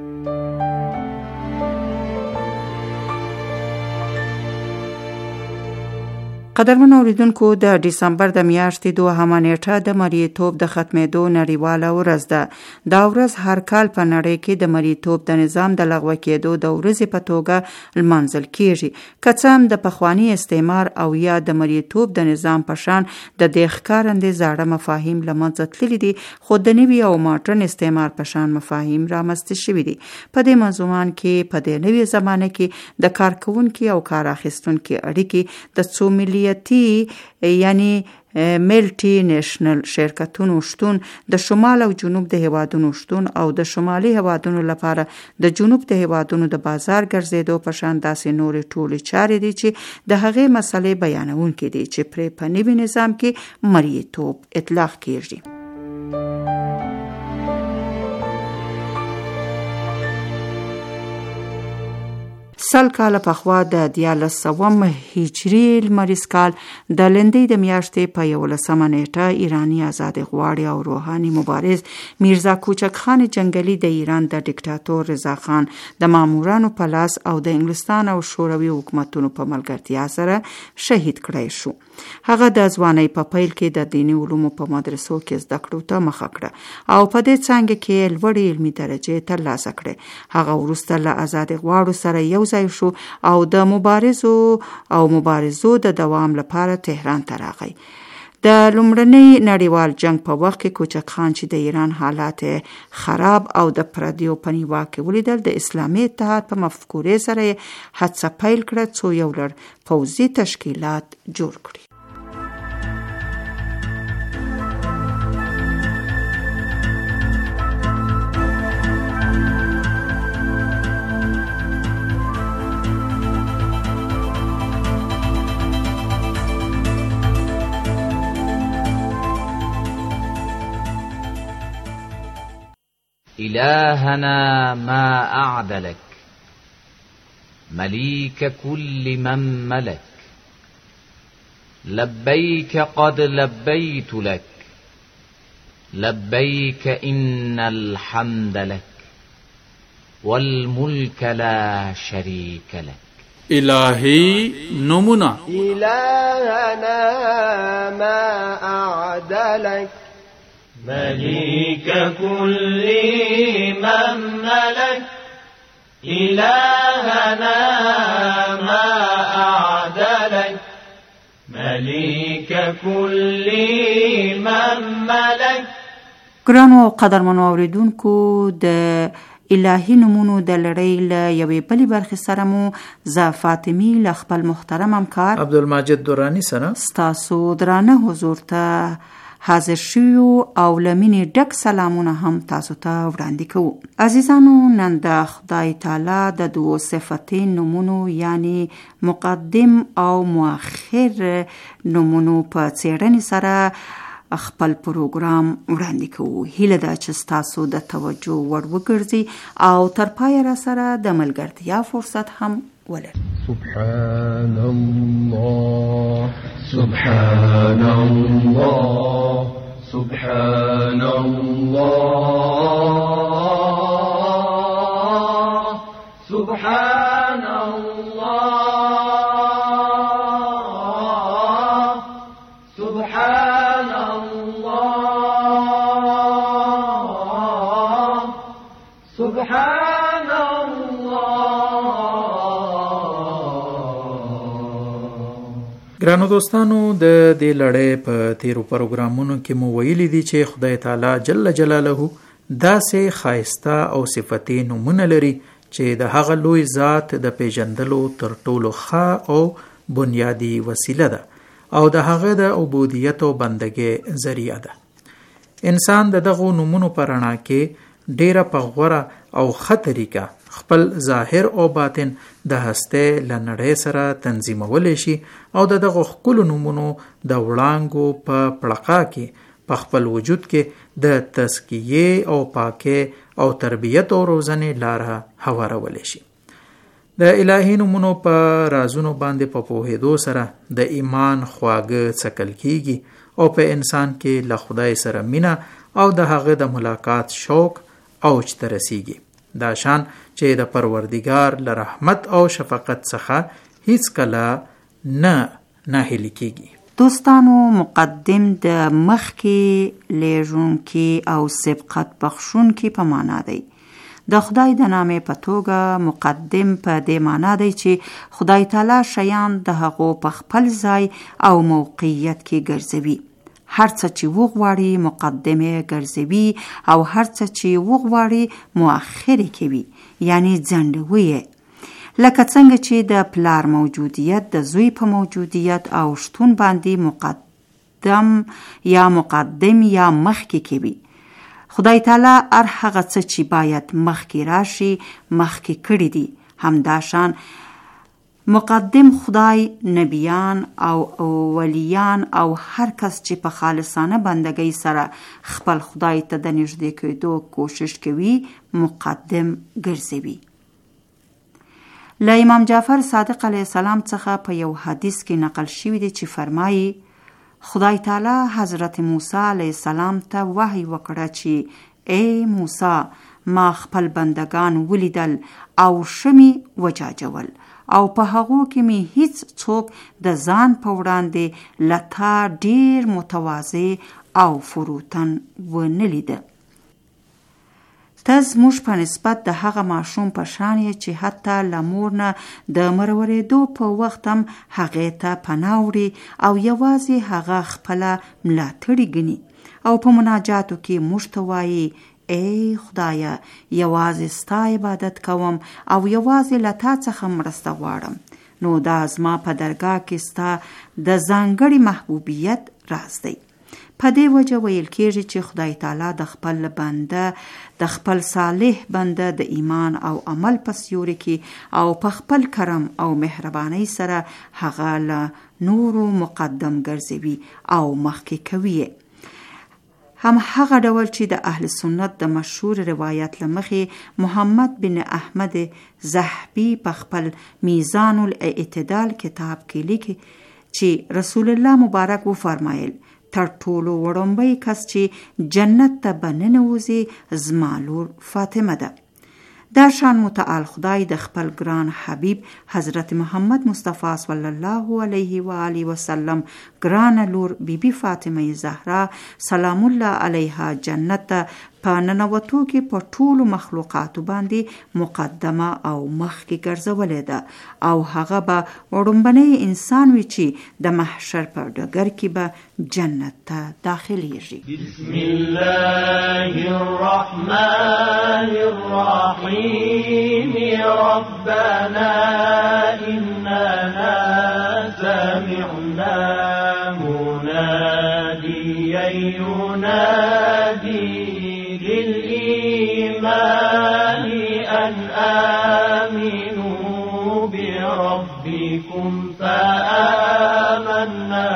قدرمن اوریدونکو، د ډسمبر د میاشتې دوهمه نیټه د مریتوب د ختمېدو نړیواله ورځ ده. دا ورځ هر کال په نړۍ کې د مریتوب د نظام د لغوه کېدو د ورځې په توګه لمانځل کیږي. که څه هم د پخواني استعمار او یا د مریتوب د نظام په شان د دې ښکارندې زاړه مفاهیم له منځه تللي دي، خو د نوي او ماډرن استعمار په شان مفاهیم رامنځته شوي دي. په دې منظومان کې په دې نوې زمانه کې د کارکوونکي او کار اخیستونکي اړیکې د څو ملي یعنی ملټي نیشنل شرکتونو شتون، د شمال او جنوب د هیوادونو شتون او د شمالي هیوادونو لپاره د جنوب د هیوادونو د بازار ګرځېدو په شان داسې نورې ټولې چارې دي چې د هغې مسلې بیانونکي دي چې پرې په نوي نظام کې مریتوب اطلاق کیږي. سل کاله پخوا د دیارلس سوم هجري لمریز کال د لندۍ د میاشتې په یولسمه نیټه ایرانی آزادي غواړي او روحاني مبارز میرزا کوچک خان جنگلی د ایران د ډیکټاتور رضا خان د مامورانو په لاس او د انګلستان او شوروي حکومتونو په ملګرتیا سره شهید کړی شو. هغه د ځوانۍ په پیل کې د دیني علومو په مدرسو کې زده کړو ته مخه کړه او په دې څانګه کې لوړې علمي درجې ترلاسه کړې. هغه وروسته له آزادي غواړو سره یو ځای شو او د مبارزو او مبارزو د دوام لپاره تهران ته راغی. د لومړني نړیوال جنگ په وخت کې کوچک خان چې د ایران حالات خراب او د پردیو په نیوا کې ولیدل، د اسلامي اتحاد په مفکورې سره هڅه پیل کړه څو یو لړ پوځي تشکیلات جوړ کړي. إلهنا ما أعدلك مليك كل من ملك لبيك قد لبيت لك لبيك إن الحمد لك والملك لا شريك لك. الهی نمونه إلهنا ما أعدلك مليك كل من ملك إلهنا ما أعدلك مليك كل من ملك. ګرانو قدرمنو اوریدونکو، د الهي نومونو د لړۍ له یوې بلې برخې سره مو زه فاطمي له خپل محترم همکار عبدالمجید دورانی سره ستاسو درانه حضور ته حاضر شویو او له مینې ډک سلامونه هم تاسو ته وړاندې کوو. عزیزانو، نن د خدای تعالی د دوو صفتي نومونو یعنی مقدم او مؤخر نومونو په څېړنې سره خپل پروګرام وړاندې کوو. هیله ده چې ستاسو د توجه وړ وګرځي او تر پایه را سره د ملګرتیا فرصت هم ولري. سبحان الله سبحان الله سبحان الله سبحان الله سبحان الله سبحان ګرانو دوستانو، د دې لړۍ په تیرو پروګرامونو کې مو ویلي دي چې خدای تعالی جل جلاله داسې ښایسته او صفتي نومونه لري چې د هغه لوی ذات د پیژندلو تر ټولو ښه او بنیادی وسیله ده او د هغه د عبودیت او بندګۍ ذریعہ ده. انسان د دغو نومونو په رڼا کې ډیره په غوره او ښه طریقه خپل ظاهر او باطن د هسته لنړې سره تنظیمولی شي او د دغه ښکلو نومونو د وړانګو په پړقا کې په خپل وجود کې د تزکیې او پاکۍ او تربیت او روزنې لاره هوارولی شي. د الهي نومونو په رازونو باندې په پوهېدو سره د ایمان خواږه څکل کیږي او په انسان کې له خدای سره مینه او د هغه د ملاقات شوق اوج ته رسیږي. دا شان چې د پروردگار له رحمت او شفقت څخه هیڅ کله نه ناهیلي کیږي. دوستانو، مقدم د مخکې لیږونکي او سبقت بخښونکي په معنا دی. د خدای د نامې په توګه مقدم په دې معنا دی چې خدای تعالی شیان د هغو په خپل ځای او موقعیت کې ګرځوي. هر څه چې وغواړي مقدمه ګرځوي او هر څه چې وغواړي مؤخره کوي، یعنی ځنډوي. لکه څنګه چې د پلار موجودیت د زوی په موجودیت او شتون باندې مقدم یا مقدم یا مخکې کوي. خدای تعالی هر هغه څه چې باید مخکې راشي مخکې کړی دي. همداشان مقدم خدای نبیان او ولیان او هر کس چې په خالصانه بندګۍ سره خپل خدای ته د نږدې کېدو کوشش کوي مقدم ګرځوي. له امام جعفر صادق علیه السلام څخه په یو حدیث کې نقل شوی دی چې فرمایي خدای تعالی حضرت موسی علیه السلام ته وحی وکړه چې ای موسی، ما خپل بندگان ولیدل او شمی وجاجول او په هغو کې می هیڅ څوک د ځان په وړاندې لتا ډیر متواضع او فروتن ونه لیده. ته زموږ په نسبت د هغه ماشوم په شان یې چې حتی له مور نه د مروړېدو په وخت هم هغې ته پناه وړي او یوازې هغه خپله ملاتړې ګڼي او په مناجاتو کې موږ ته وایي ای خدایه، یوازې ستا عبادت کوم او یوازې له تا څخه مرسته غواړم. نو دا زما په درګاه کې ستا د ځانګړي محبوبیت راز دی. په دې وجه ویل کېږي چې خدای تعالی د خپل بنده د خپل صالح بنده د ایمان او عمل په سیوري کې او په خپل کرم او مهربانۍ سره هغه له نورو مقدم ګرځوي او مخکې کوي. هم هغه ډول چې د اهل سنت د مشهور روایت لمخې محمد بن احمد زحبی په خپل میزان الاعتدال کتاب کې لیکي چې رسول الله مبارک و فرمایل تر ټولو وړومبی کس چې جنت ته به ننوځي زما لور فاطمه ده. در شان متعال خدای د خپل ګران حبیب حضرت محمد مصطفی صلی الله علیه و آله وسلم ګران لور بی بی فاطمه زهرا سلام الله علیها جنت په ننوتو کې په ټولو مخلوقاتو باندې مقدمه او مخکې ګرځولې ده او هغه به وړومبنی انسان وي چې د محشر په ډګر کې به جنت ته داخليږي. بسم الله الرحمن الرحيم ربنا إننا سمعنا مناديا ينادي للإيمان أن آمنوا بربكم فآمنا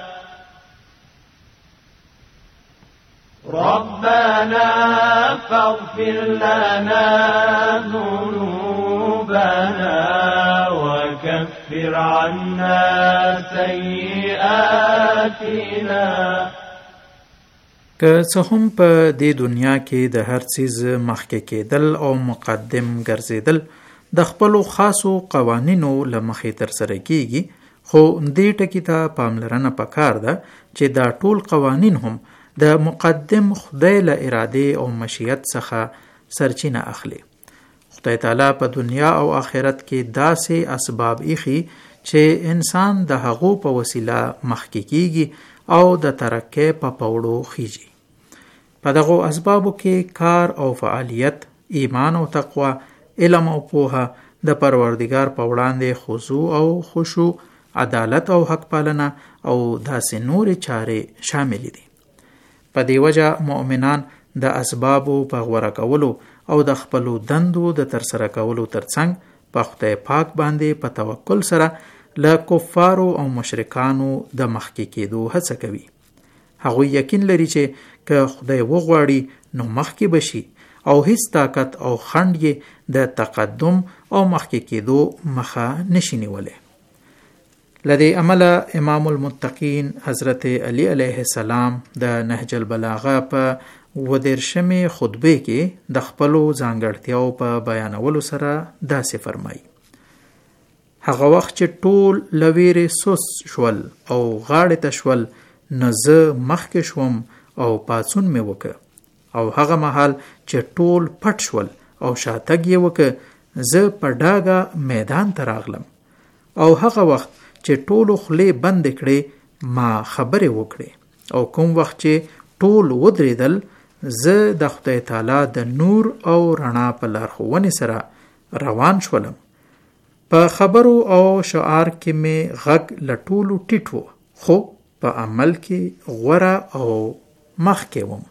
ربنا فاغفر لنا ذنوبنا وكفر عنا سيئاتنا. که څه هم په دې دنیا کې د هر څیز مخکې کېدل او مقدم ګرځېدل د خپلو خاصو قوانینو له مخې ترسره کېږي، خو دې ټکي ته پاملرنه پکار ده چې دا ټول قوانین هم د مقدم خدای له اراده او مشیت څخه سرچینه اخلي. خدای تعالی په دنیا او آخرت کې داسې اسباب ایښي چې انسان د هغو په وسیله مخکې کېږي او د ترقۍ په پوړو خیږي. په دغو اسبابو کې کار او فعالیت، ایمان او تقوا، علم او پوهه، د پروردگار په وړاندې خضوع او خشوع، عدالت او حق پالنه او داسې نورې چارې شامل دي. په دې وجه مؤمنان د اسبابو په غوره کولو او د خپلو دندو د ترسره کولو ترڅنګ په خدای پاک باندې په توکل سره له کفارو او مشرکانو د مخکې کېدو هڅه کوي. هغوی یقین لري چې که خدای وغواړي نو مخکې بشي او هیڅ طاقت او خنډ یې د تقدم او مخکې کېدو مخه نشي نیولی. لدې عمله امام المتقین حضرت علی علیه السلام د نهج البلاغه په ودیرشمې خطبه کې د خپلو ځانګړتیاو په بیانولو سره داسې فرمایي: هغه وخت چې ټول لویرې سوس شول او غاړې ته شول، نه زه مخکې شوم او پاڅون مې وکړ، او هغه مهال چې ټول پټ شول او شاتګ یې وکړ، زه په ډاګه میدان ته راغلم، او هغه وخت چې ټولو خولې بند کړې ما خبرې وکړې، او کوم وخت چې ټول ودرېدل زه د خدای تعالی د نور او رڼا په لارښوونې سره روان شولم. په خبرو او شعار کې مې غږ له ټولو ټیټ و، خو په عمل کې غوره او مخکې وم.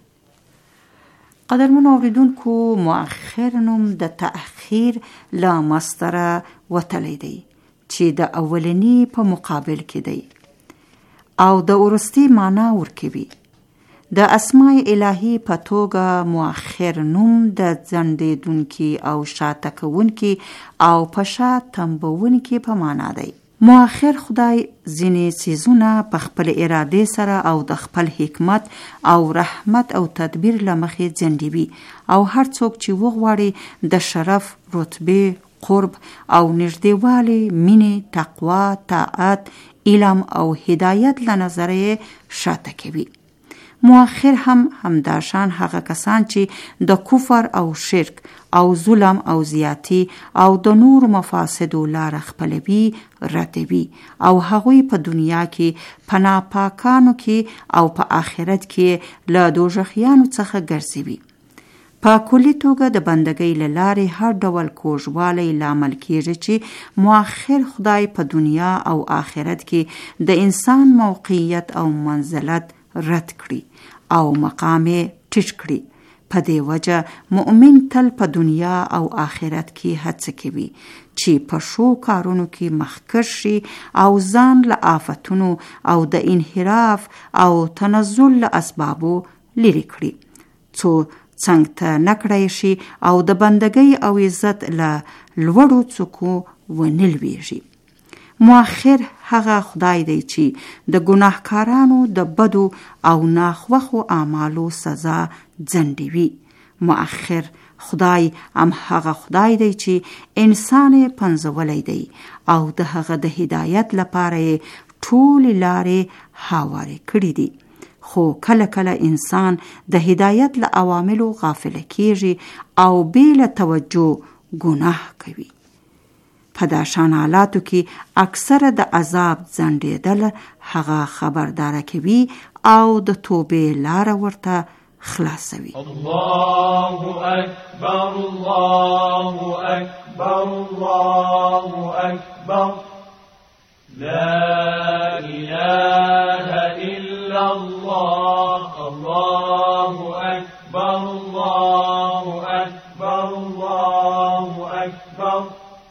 قدرمنو اوریدونکو، مؤخر نوم د تأخیر له مصدره وتلی دی چې د اولنی په مقابل کې دی او د ورستی معنا ورکوي. د اسماء الهی په توګه مؤخر نوم د ځنډېدونکي او شاته کوونکي او په شا تنبونکي په معنا دی. مؤخر خدای ځینې څیزونه په خپل اراده سره او د خپل حکمت او رحمت او تدبیر له مخې ځنډوي، او هر څوک چې وغواړي د شرف، رتبه، قرب او نږدېوالي، مینې، تقوا، طاعت، علم او هدایت له نظره شاته کوي. مؤخر هم همداشان هغه کسان چې د کفر او شرک او ظلم او زیاتی او د نور مفاسدو لار خپلوي، ردوي، او هغوی په دنیا کې په ناپاکانو کې او په آخرت کې له دوزخیانو څخه ګرځوي. په کلی توګه د بندګۍ له لارې هر ډول کوږوالی لامل کېږي چې مؤخر خدای په دنیا او آخرت کې د انسان موقعیت او منزلت رد کړي او مقام ټیټ کړي. په دې وجه مؤمن تل په دنیا او آخرت کې هڅه کوي چې په شو کارونو کې مخکښ شي او ځان له آفتونو او د انحراف او تنزل له اسبابو لرې کړي څو څنګ ته نکړای شي او د بندګۍ او عزت له لوړو څوکو ونه لویږي. مؤخر هغه خدای دی چې د ګناهکارانو د بدو او ناخوښو اعمالو سزا ځنډوي. مؤخر خدای هم هغه خدای دی چې انسان یې پنځولی دی او د هغه د هدایت لپاره یې ټولې لارې هوارې کړي دي. خو کله کله انسان د هدایت له عواملو غافله کیږي او بې له توجه ګناه کوي. په دا شان حالاتو کې اکثره د عذاب ځنډېدل هغه خبرداره کوي او د توبې لاره ورته خلاصوي. الله اکبر الله اکبر الله اکبر لا اله الا الله الله اکبر الله اکبر الله اکبر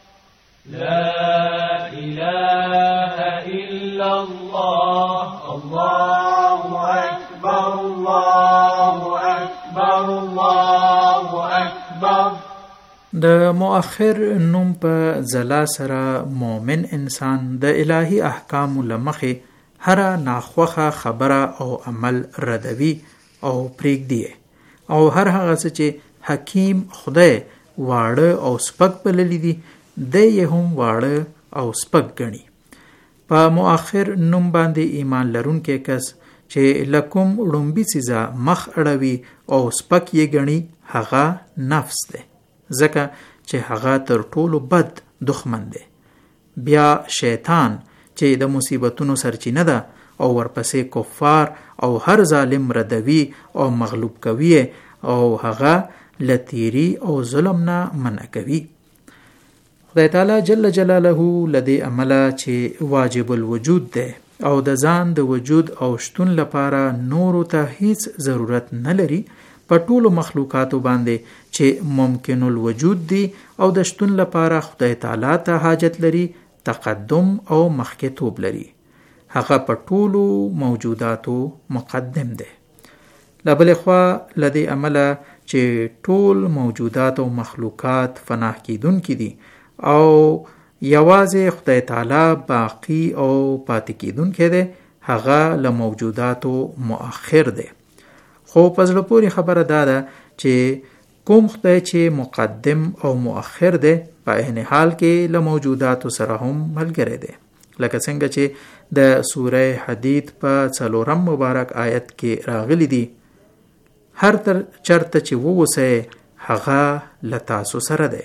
لا اله الا الله الله اکبر الله اکبر الله اکبر. د مؤخر نوم په ځلا سره مؤمن انسان د الهي احکامو له مخې هره ناخوښه خبره او عمل ردوي او پرېږدي او هر هغه څه چې حکیم خدای واړه او سپک بللی دي دی یې هم واړه او سپک ګڼي. په مؤخر نوم باندې ایمان لرونکی کس چې لکم ړومبي څیزه مخ اړوي او سپک یې ګڼي هغه نفس دی، ځکه چې هغه تر ټولو بد دښمن دی. بیا شیطان چې د مصیبتونو سرچینه ده او ورپسې کفار او هر ظالم ردوي او مغلوب کوي او هغه لتیری او ظلم نه منع کوي. خدای تعالی جل جلاله لدی عمله چې واجب الوجود دی او د ځان د وجود او شتون لپاره نورو ته هیڅ ضرورت نه لري، په ټولو مخلوقاتو باندې چې ممکن الوجود دي او د شتون لپاره خدای تعالی ته حاجت لري تقدم او مخکې توب لري. هغه په ټولو موجوداتو مقدم دی. لبل خوا لدی عمله چې ټول موجودات او مخلوقات فنا کیدونکي دي او یوازې خدای تعالی باقی او پاتې کیدونکی دی، هغه له موجوداتو مؤخر دی. خو په زړه پورې خبره دا ده چې کوم خدای چې مقدم او مؤخر دی په عین حال کې له موجوداتو سره هم ملګری دی، لکه څنګه چې د سوره حدید په څلورم مبارک آیت کې راغلی دی، هر تر چرته چې ووسئ هغه له تاسو سره دی.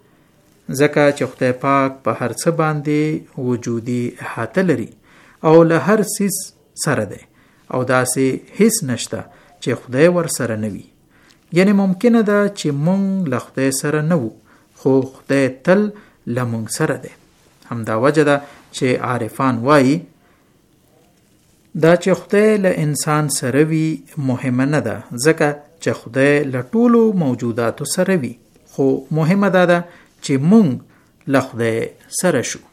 ځکه چې خدای پاک په هر څه باندې وجودي احاطه لري او له هر څیز سره دی او داسې هیڅ نشته چې خدای ور سره نه وي. یعنی ممکنه ده چې مونږ له خدای سره نه وو، خو خدای تل له مونږ سره دی. همدا وجه ده چې عارفان وایي دا چې خدای له انسان سره وي مهمه نه ده، ځکه چې خدای له ټولو موجوداتو سره وي، خو مهمه ده ده چې مونږ له خدای سره شو.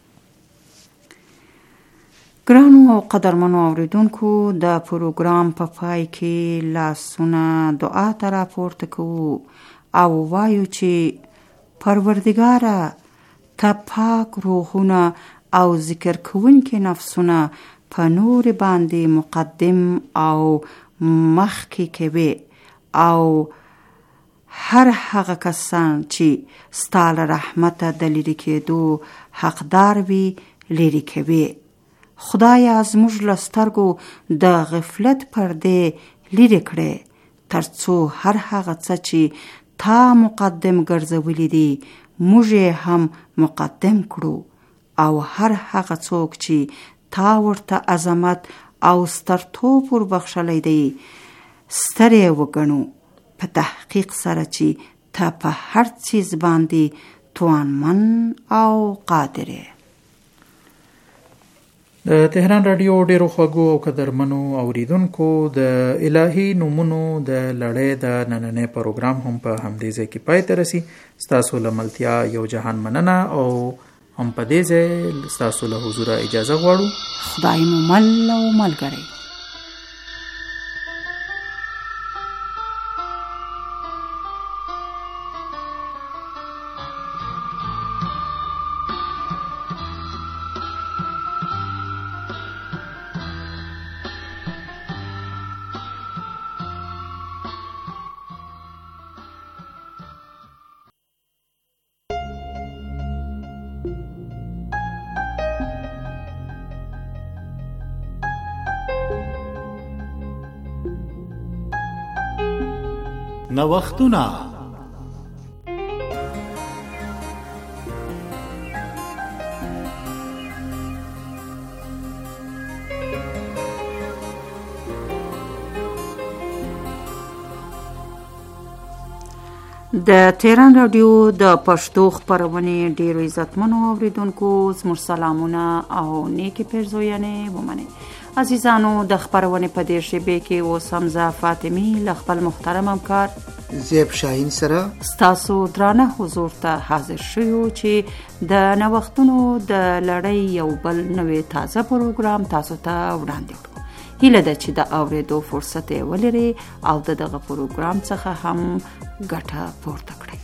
ګرانو او قدرمنو اوریدونکو، د پروګرام په پای کې لاسونه دعا ته راپورته کوو او وایو چې پروردګاره ته پاک روحونه او ذکر کوونکي نفسونه په نور باندې مقدم او مخکې کوي او هر هغه کسان چې ستاله رحمت د لري کېدو حقدار وي لري کوي. خدایا زموږ له سترګو د غفلت پردې لرې کړې ترڅو هر هغه څه چې تا مقدم ګرځولي دي موږ هم مقدم کړو او هر هغه څوک چې تا ورته عظمت او سترتوب وربخښلی دی ستر یې وګڼو، په تحقیق سره چې ته په هر څیز باندې توانمن او قادر یې. د تهران رادیو ډیرو خوږو او قدرمنو اوریدونکو، د الهي نومونو د لړۍ د نننې پروګرام هم په همدې ځای کې پای ته رسي. ستاسو له ملتیا یو جهان مننه او هم په دې ځای ستاسو له حضوره اجازه غواړو. خدای مو مل او ملګری. نوښتونه. د تهران رادیو د پښتو خپرونې ډیرو عزتمنو اوریدونکو زموږ سلامونه او نیکی پیرزوینې ومنئ. عزیزانو د خپرونې په دې شیبې کې اوس هم زه فاطمي له خپل محترم همکار زیب شاهین سره ستاسو درانه حضور ته حاضر شوو چې د نوښتونو د لړۍ یو بل نوې تازه پروګرام تاسو ته وړاندې کړو. هیله ده چې د اوریدو فرصت یې ولرئ او د دغه پروګرام څخه هم ګټه پورته کړئ.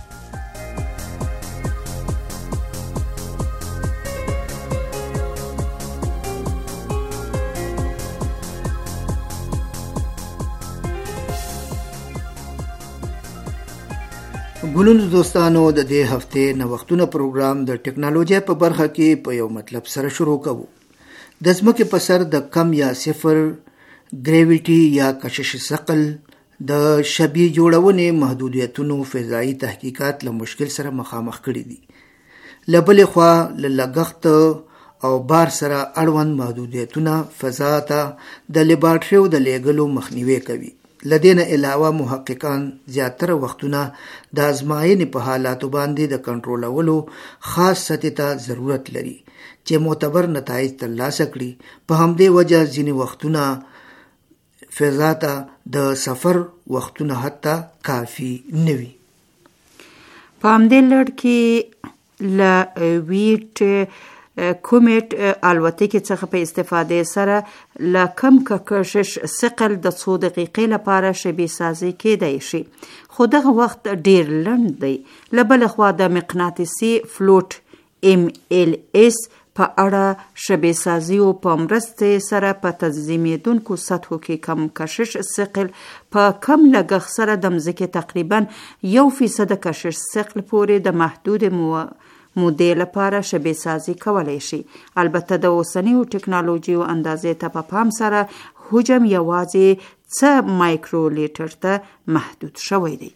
ګلونو دوستانو، د دې هفته نوښتونه پروګرام د ټکنالوژي په برخه کې په یو مطلب سره شروع کوو. د ځمکې په سر د کم یا صفر ګریویټي یا کشش ثقل د شبي جوړونې محدودیتونو فضایي تحقیقات له مشکل سره مخامخ کړي دي. له بلې خوا له لګښت او بار سره اړوند محدودیتونه فضا ته د لیبارټریو د لیږلو مخنیوي کوي. لدین علاوه محققان زیاتره وختونه د ازمایښت په حالاتو باندې د کنټرولولو خاص سطح ته ضرورت لري چې معتبر نتایج ترلاسه کړي. په همدې وجه ځینې وختونه فضا ته د سفر وختونه حتی کافی نه وي. په همدې لړ کې له ویټ کومیټ الوتکې څخه په استفادې سره له کم کشش ثقل د څو دقیقې لپاره شبیه سازي کېدای شي، خو دغه وخت ډیر لنډ دی. له بل خوا د مقناطیسي فلوټ ام ال اس په اړه شبیه سازي او په مرستې سره په تنظیمېدونکو سطحو کې کم کشش ثقل په کم لګښت سره د مځکې تقریبا یو فیصد کشش ثقل پورې د محدود مو مودې لپاره شبیه سازي کولی شي. البته د اوسنیو ټکنالوژیو اندازې ته په پام سره حجم یوازې څه مایکرو لیټر ته محدود شوی دی.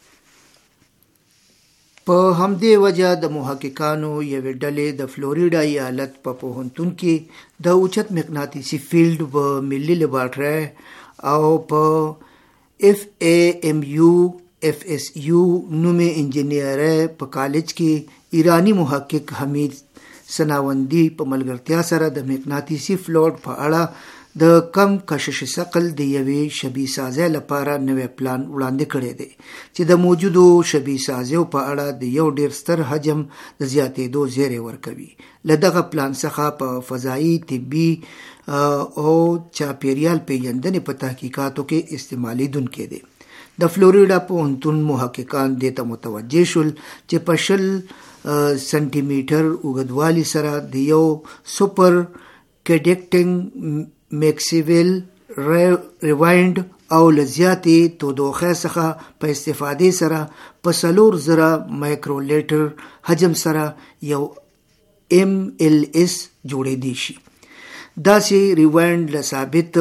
په همدې وجه د محققانو یوې ډلې د فلوریډا ایالت په پوهنتون کې د اوچت مقناطیسي فیلډ په ملي لیبارټرۍ او په اف ای ام یو اف اس یو نومې انجینیرۍ په کالج کې ایرانی محقق حمید سناوندی په ملګرتیا سره د مقناطیسي فلوټ په اړه د کم کشش ثقل د یوې شبیه سازۍ لپاره نوې پلان وړاندې کړی دی چې د موجودو شبیه سازیو په اړه د یو ډیر ستر حجم د زیاتېدو زیری ورکوي. له دغه پلان څخه په فضایي، طبي او چاپیریال پیژندنې په تحقیقاتو کې استعمالیدونکی دی. د فلوریډا پوهنتون محققان دې ته متوجه شول چې په شل سنټي میټر اوږدوالي سره د یو سوپر کډکټنګ میکسیویل ریوایند او له زیاتې تودوخې څخه په استفادې سره په څلور زره مایکرو لیټر حجم سره یو ام ال اس جوړېدی شي. داسې ریوایند له ثابت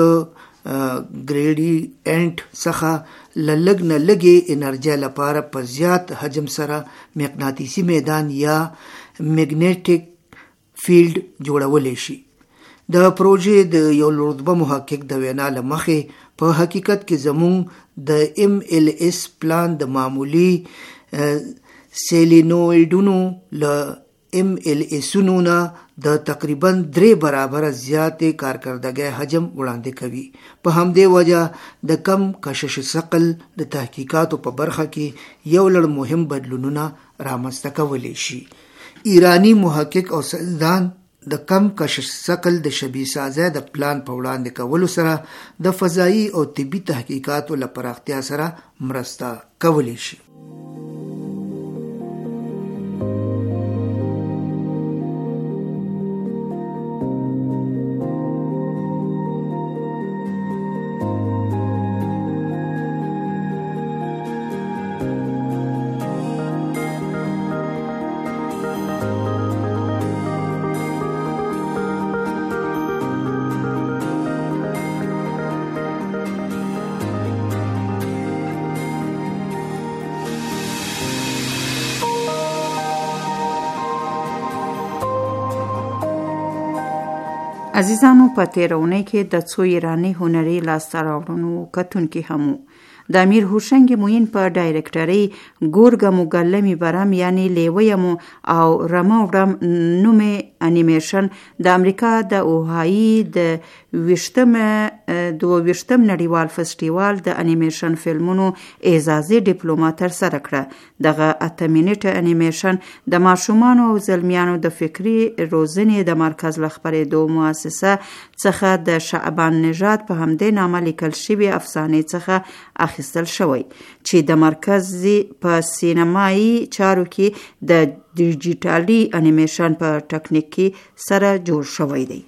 ګریډینټ څخه لږ نه لږې انرژي لپاره په زیات حجم سره مقناطیسي میدان یا میګنیټیک فیلډ جوړولی شي. د پروژې د یو لوړرتبه محقق د وینا له مخې په حقیقت کې زموږ د ام ال اس پلان د معمولی سیلینویډونو له ام ال اسونو نه د تقریبا درې برابره زیاتې کارکردګۍ حجم وړاندې کوي. په همدې وجه د کم کشش ثقل د تحقیقاتو په برخه کې یو لړ مهم بدلونونه رامنځته کولی شي. ایرانی محقق او سائنسدان د کم کشش ثقل د شبیه سازۍ د پلان په وړاندې کولو سره د فضایي او طبي تحقیقاتو له پراختیا سره مرسته کولی شي. عزیزانو په تیرونی کې د څو ایرانی هنري لاسته راوړنو کتونکي هم د امیر هوشنگ موین په ډایرکټرۍ ګورګه مګلمی برم یعنی لیویم او رما ورم نومي انیمیشن د امریکا د اوهایی د ویشتم د ویشتم نړیوال فستیوال د انیمیشن فلمونو اعزازي ډیپلوما تر سره کړه. دغه اته منټه انیمیشن د ماشومانو او زلمیانو د فکری روزنې د مرکز لخبرېدو مؤسسه څخه د شعبان نژاد په همدې نامه لیکل شوی افسانې څخه اخیستل شوی چې د مرکز په سینمایي چارو کې د ډیجیټالي انیمیشن په ټکنیک کې سره جوړ شوی دی.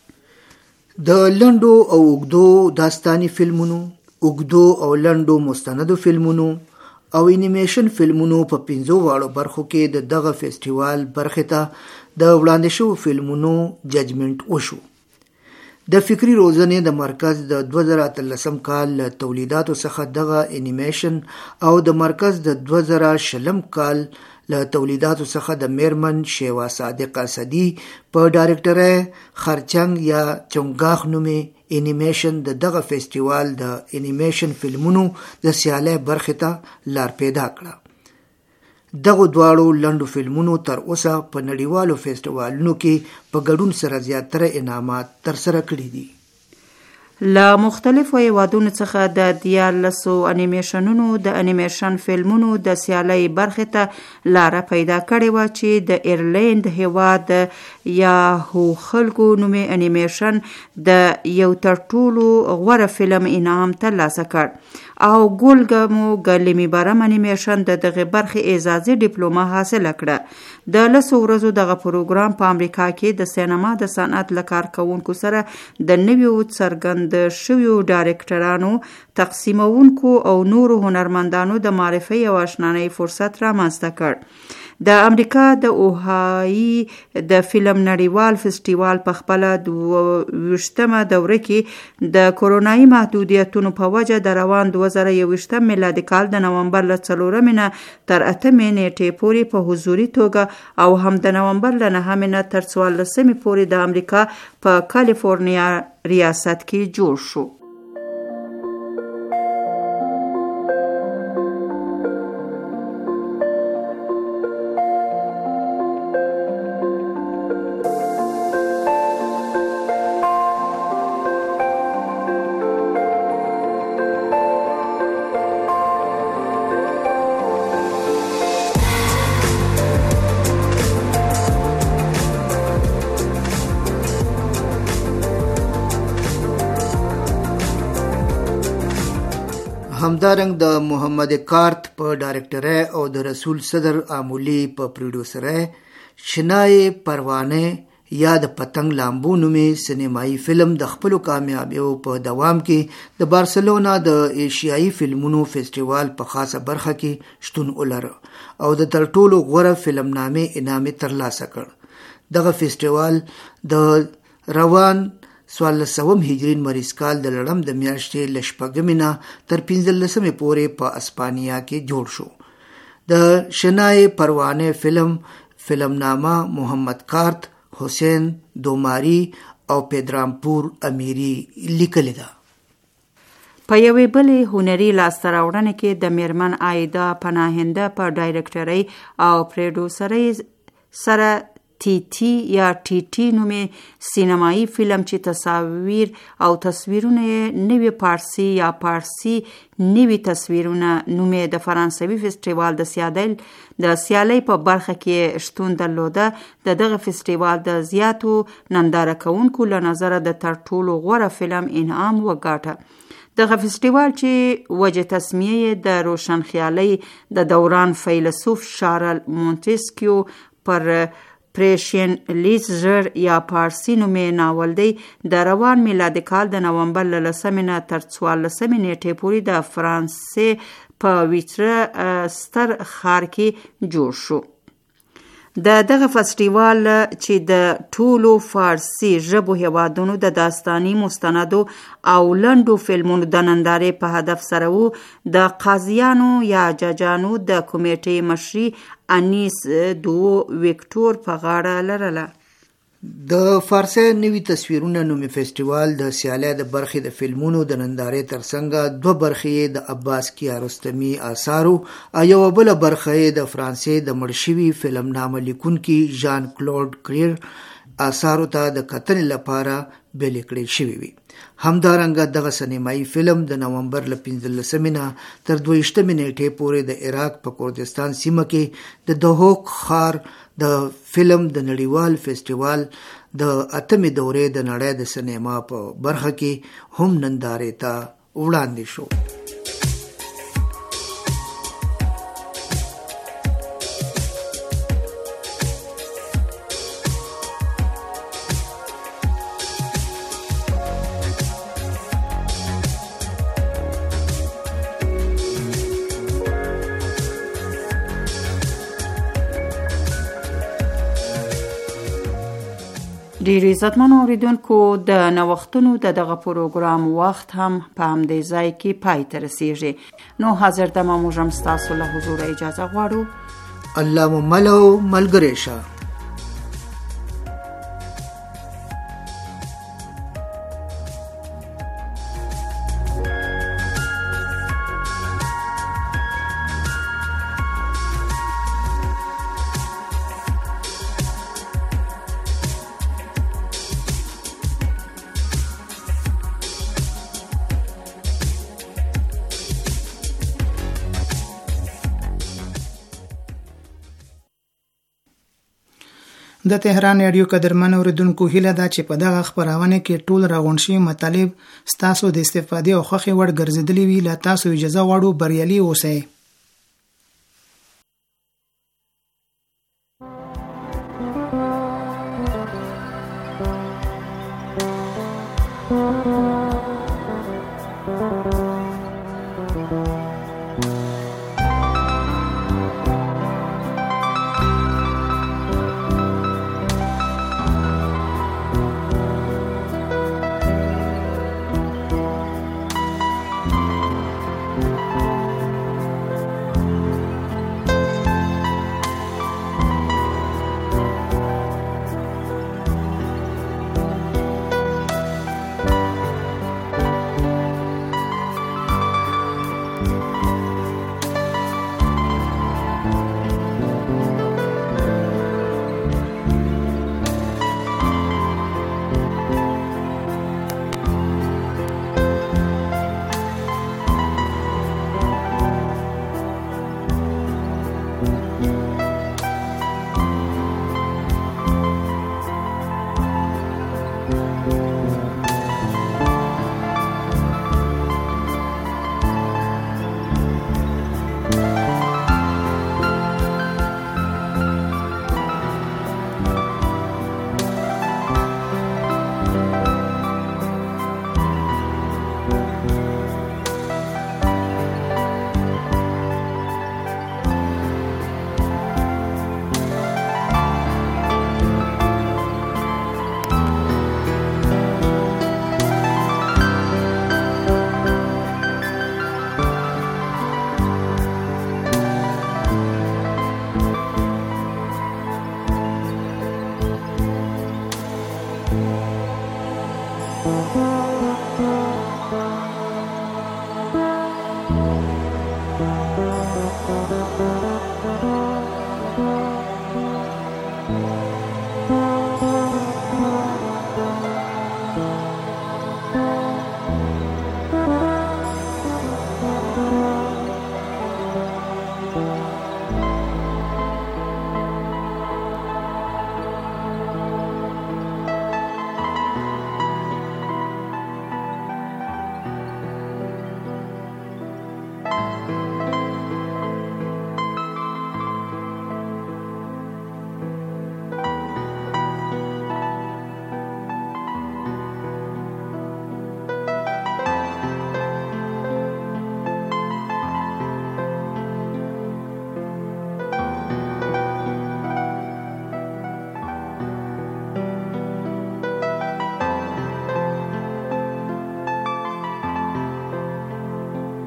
د لنډو او اوږدو داستاني فلمونو، اوږدو او لنډو مستندو فلمونو او انیمیشن فلمونو په پنځو واړو برخو کې د دغه فیسټیوال برخې ته د وړاندې شوو فلمونو ججمنټ وشو. د فکری روزنې د مرکز د دوه زره اتلسم کال له تولیداتو څخه دغه انیمیشن او د مرکز د دوه زره شلم کال له تولیداتو څخه د میرمن شیوا صادق اسدی په ډایرکټرۍ خرچنګ یا چونګاخ نومي انیمیشن د دغه فیسټیوال د انیمیشن فلمونو د سیالۍ برخې ته لار پیدا کړه. دغه دواړو لنډو فلمونو تر اوسه په نړیوالو فیسټیوالونو کې په ګډون سره زیاتره انعامات ترسره کړي دي. له مختلفو هیوادونو څخه د دیارلسو انیمیشنونو د انیمیشن فلمونو د سیالۍ برخې ته لاره پیدا کړې وه چې د ایرلند هیواد یاهو خلکو نومي انیمیشن د یو تر ټولو غوره فلم انعام ترلاسه کړ او ګولګمو ګلمی برم انیمیشن د دغه برخې اعزازي ډیپلوما حاصله کړه. د لسو ورځو دغه پروګرام په امریکا کې د سینما د صنعت له کارکوونکو سره د نویو څرګند د شویو ډایرکټرانو، تقسیمونکو او نورو هنرمندانو د معرفي او اشنایي فرصت رامنځته کړ. د امریکا د اوهایی د فلم نړیوال فستیوال په خپل دوه دوره کې د کورونایي محدودیتونو په وجه د روان دوه زره یوویشتم میلادي کال د نومبر له څلورمې نه تر اتمې نیټې پورې په حضوري توګه او هم د نومبر له نهمې نه تر څوارلسمې پورې د امریکا په کالیفورنیا ریاست کې جوړ شو. همدارنګ د محمد کارت په ډایرکټرۍ او د رسول صدر آمولی په پروډوسرۍ شنای پروانه یا د پتنګ لامبو نومي سینمایي فلم د خپل کامیابیو په دوام کې د بارسلونا د ایشیایي فلمونو فیسټیوال په خاصه برخه کې شتون ولر او د تر ټولو غوره فلم نامې انعام ترلاسه کړ. دغه فیسټیوال د روان څوارلسم هجري مریض کال د لړم د میاشتې له شپږمې نه تر پنځلسمې پورې په اسپانیا کې جوړ شو. د شنای پروانه فلم فلمنامه محمد کارت، حسین دوماری او پیدرامپور امیری لیکلې ده. په یوې بلې هنري لاسته راوړنې کې د میرمن عایده پناهنده په ډایرکټرۍ او پروډوسرۍ سره تی تی یا ټي ټي نومي سینمایي فلم چې تصاویر او تصویرونه نوي پارسی یا پارسی نوي تصویرونه نومي د فرانسوي فستیوال د سیادل د سیالۍ په برخه کې شتون درلوده. د دغه فستیوال د زیاتو ننداره کوونکو له نظره د تر ټولو غوره فلم انعام وګاټه. دغه فستیوال چې وجه تسمیه د روشن خیالۍ د دوران فیلسوف شارل مونتسکیو پر پریشین لیزر یا پارسی نومي ناول دی د روان میلادي کال د نومبر له لسمې نه تر څوارلسمې نیټې پورې د فرانسې په ویتره ستر ښار کې جوړ شو. د دغه فستیوال چې د ټولو فارسی ژبو هیوادونو د داستاني مستندو او لنډو فلمونو د نندارې په هدف سره وو، د قاضیانو یا ججانو د کمیټې مشري انیس دو ویکټور په غاړه لرله. د فارسي نوي تصویرونه نومي فستیوال د سیالۍ د برخې د فلمونو د نندارې ترڅنګ دوه برخې د عباس کیارستمی آثارو او یو بل برخه د فرانسې د مړشوي فلم نامه لیکونکي ژان کلود کریر آثارو ته د کتنې لپاره بیل کړل شوی وي. همدارنګه دغه سینمایي فلم د نومبر ل پنځلسمې نه تر دویشتمې نیټې پورې د عراق په کردستان سیمه کې د دهوک ښار د فلم د نړیوال فستیوال د اتمې دورې د نړۍ د سینما په برخه کې هم نندارې ته وړاندې شو. ډیر عزتمن اوریدونکو د نوښتونو د دغه پروګرام وخت هم په همدې ځای کې پای ته رسیږي. نو حاضر دمه موږ هم ستاسو له حضور اجازه غواړو. الله مو مل او ملګری شه. د تهران رادیو قدرمن اوریدونکو هیله ده چې په دغه خبرونه کې ټول راغونډ شوي مطالب ستاسو د استفادې او خوښې وړ ګرځېدلي وي. له تاسو اجازه غواړو بریالي اوسئ. Thank you.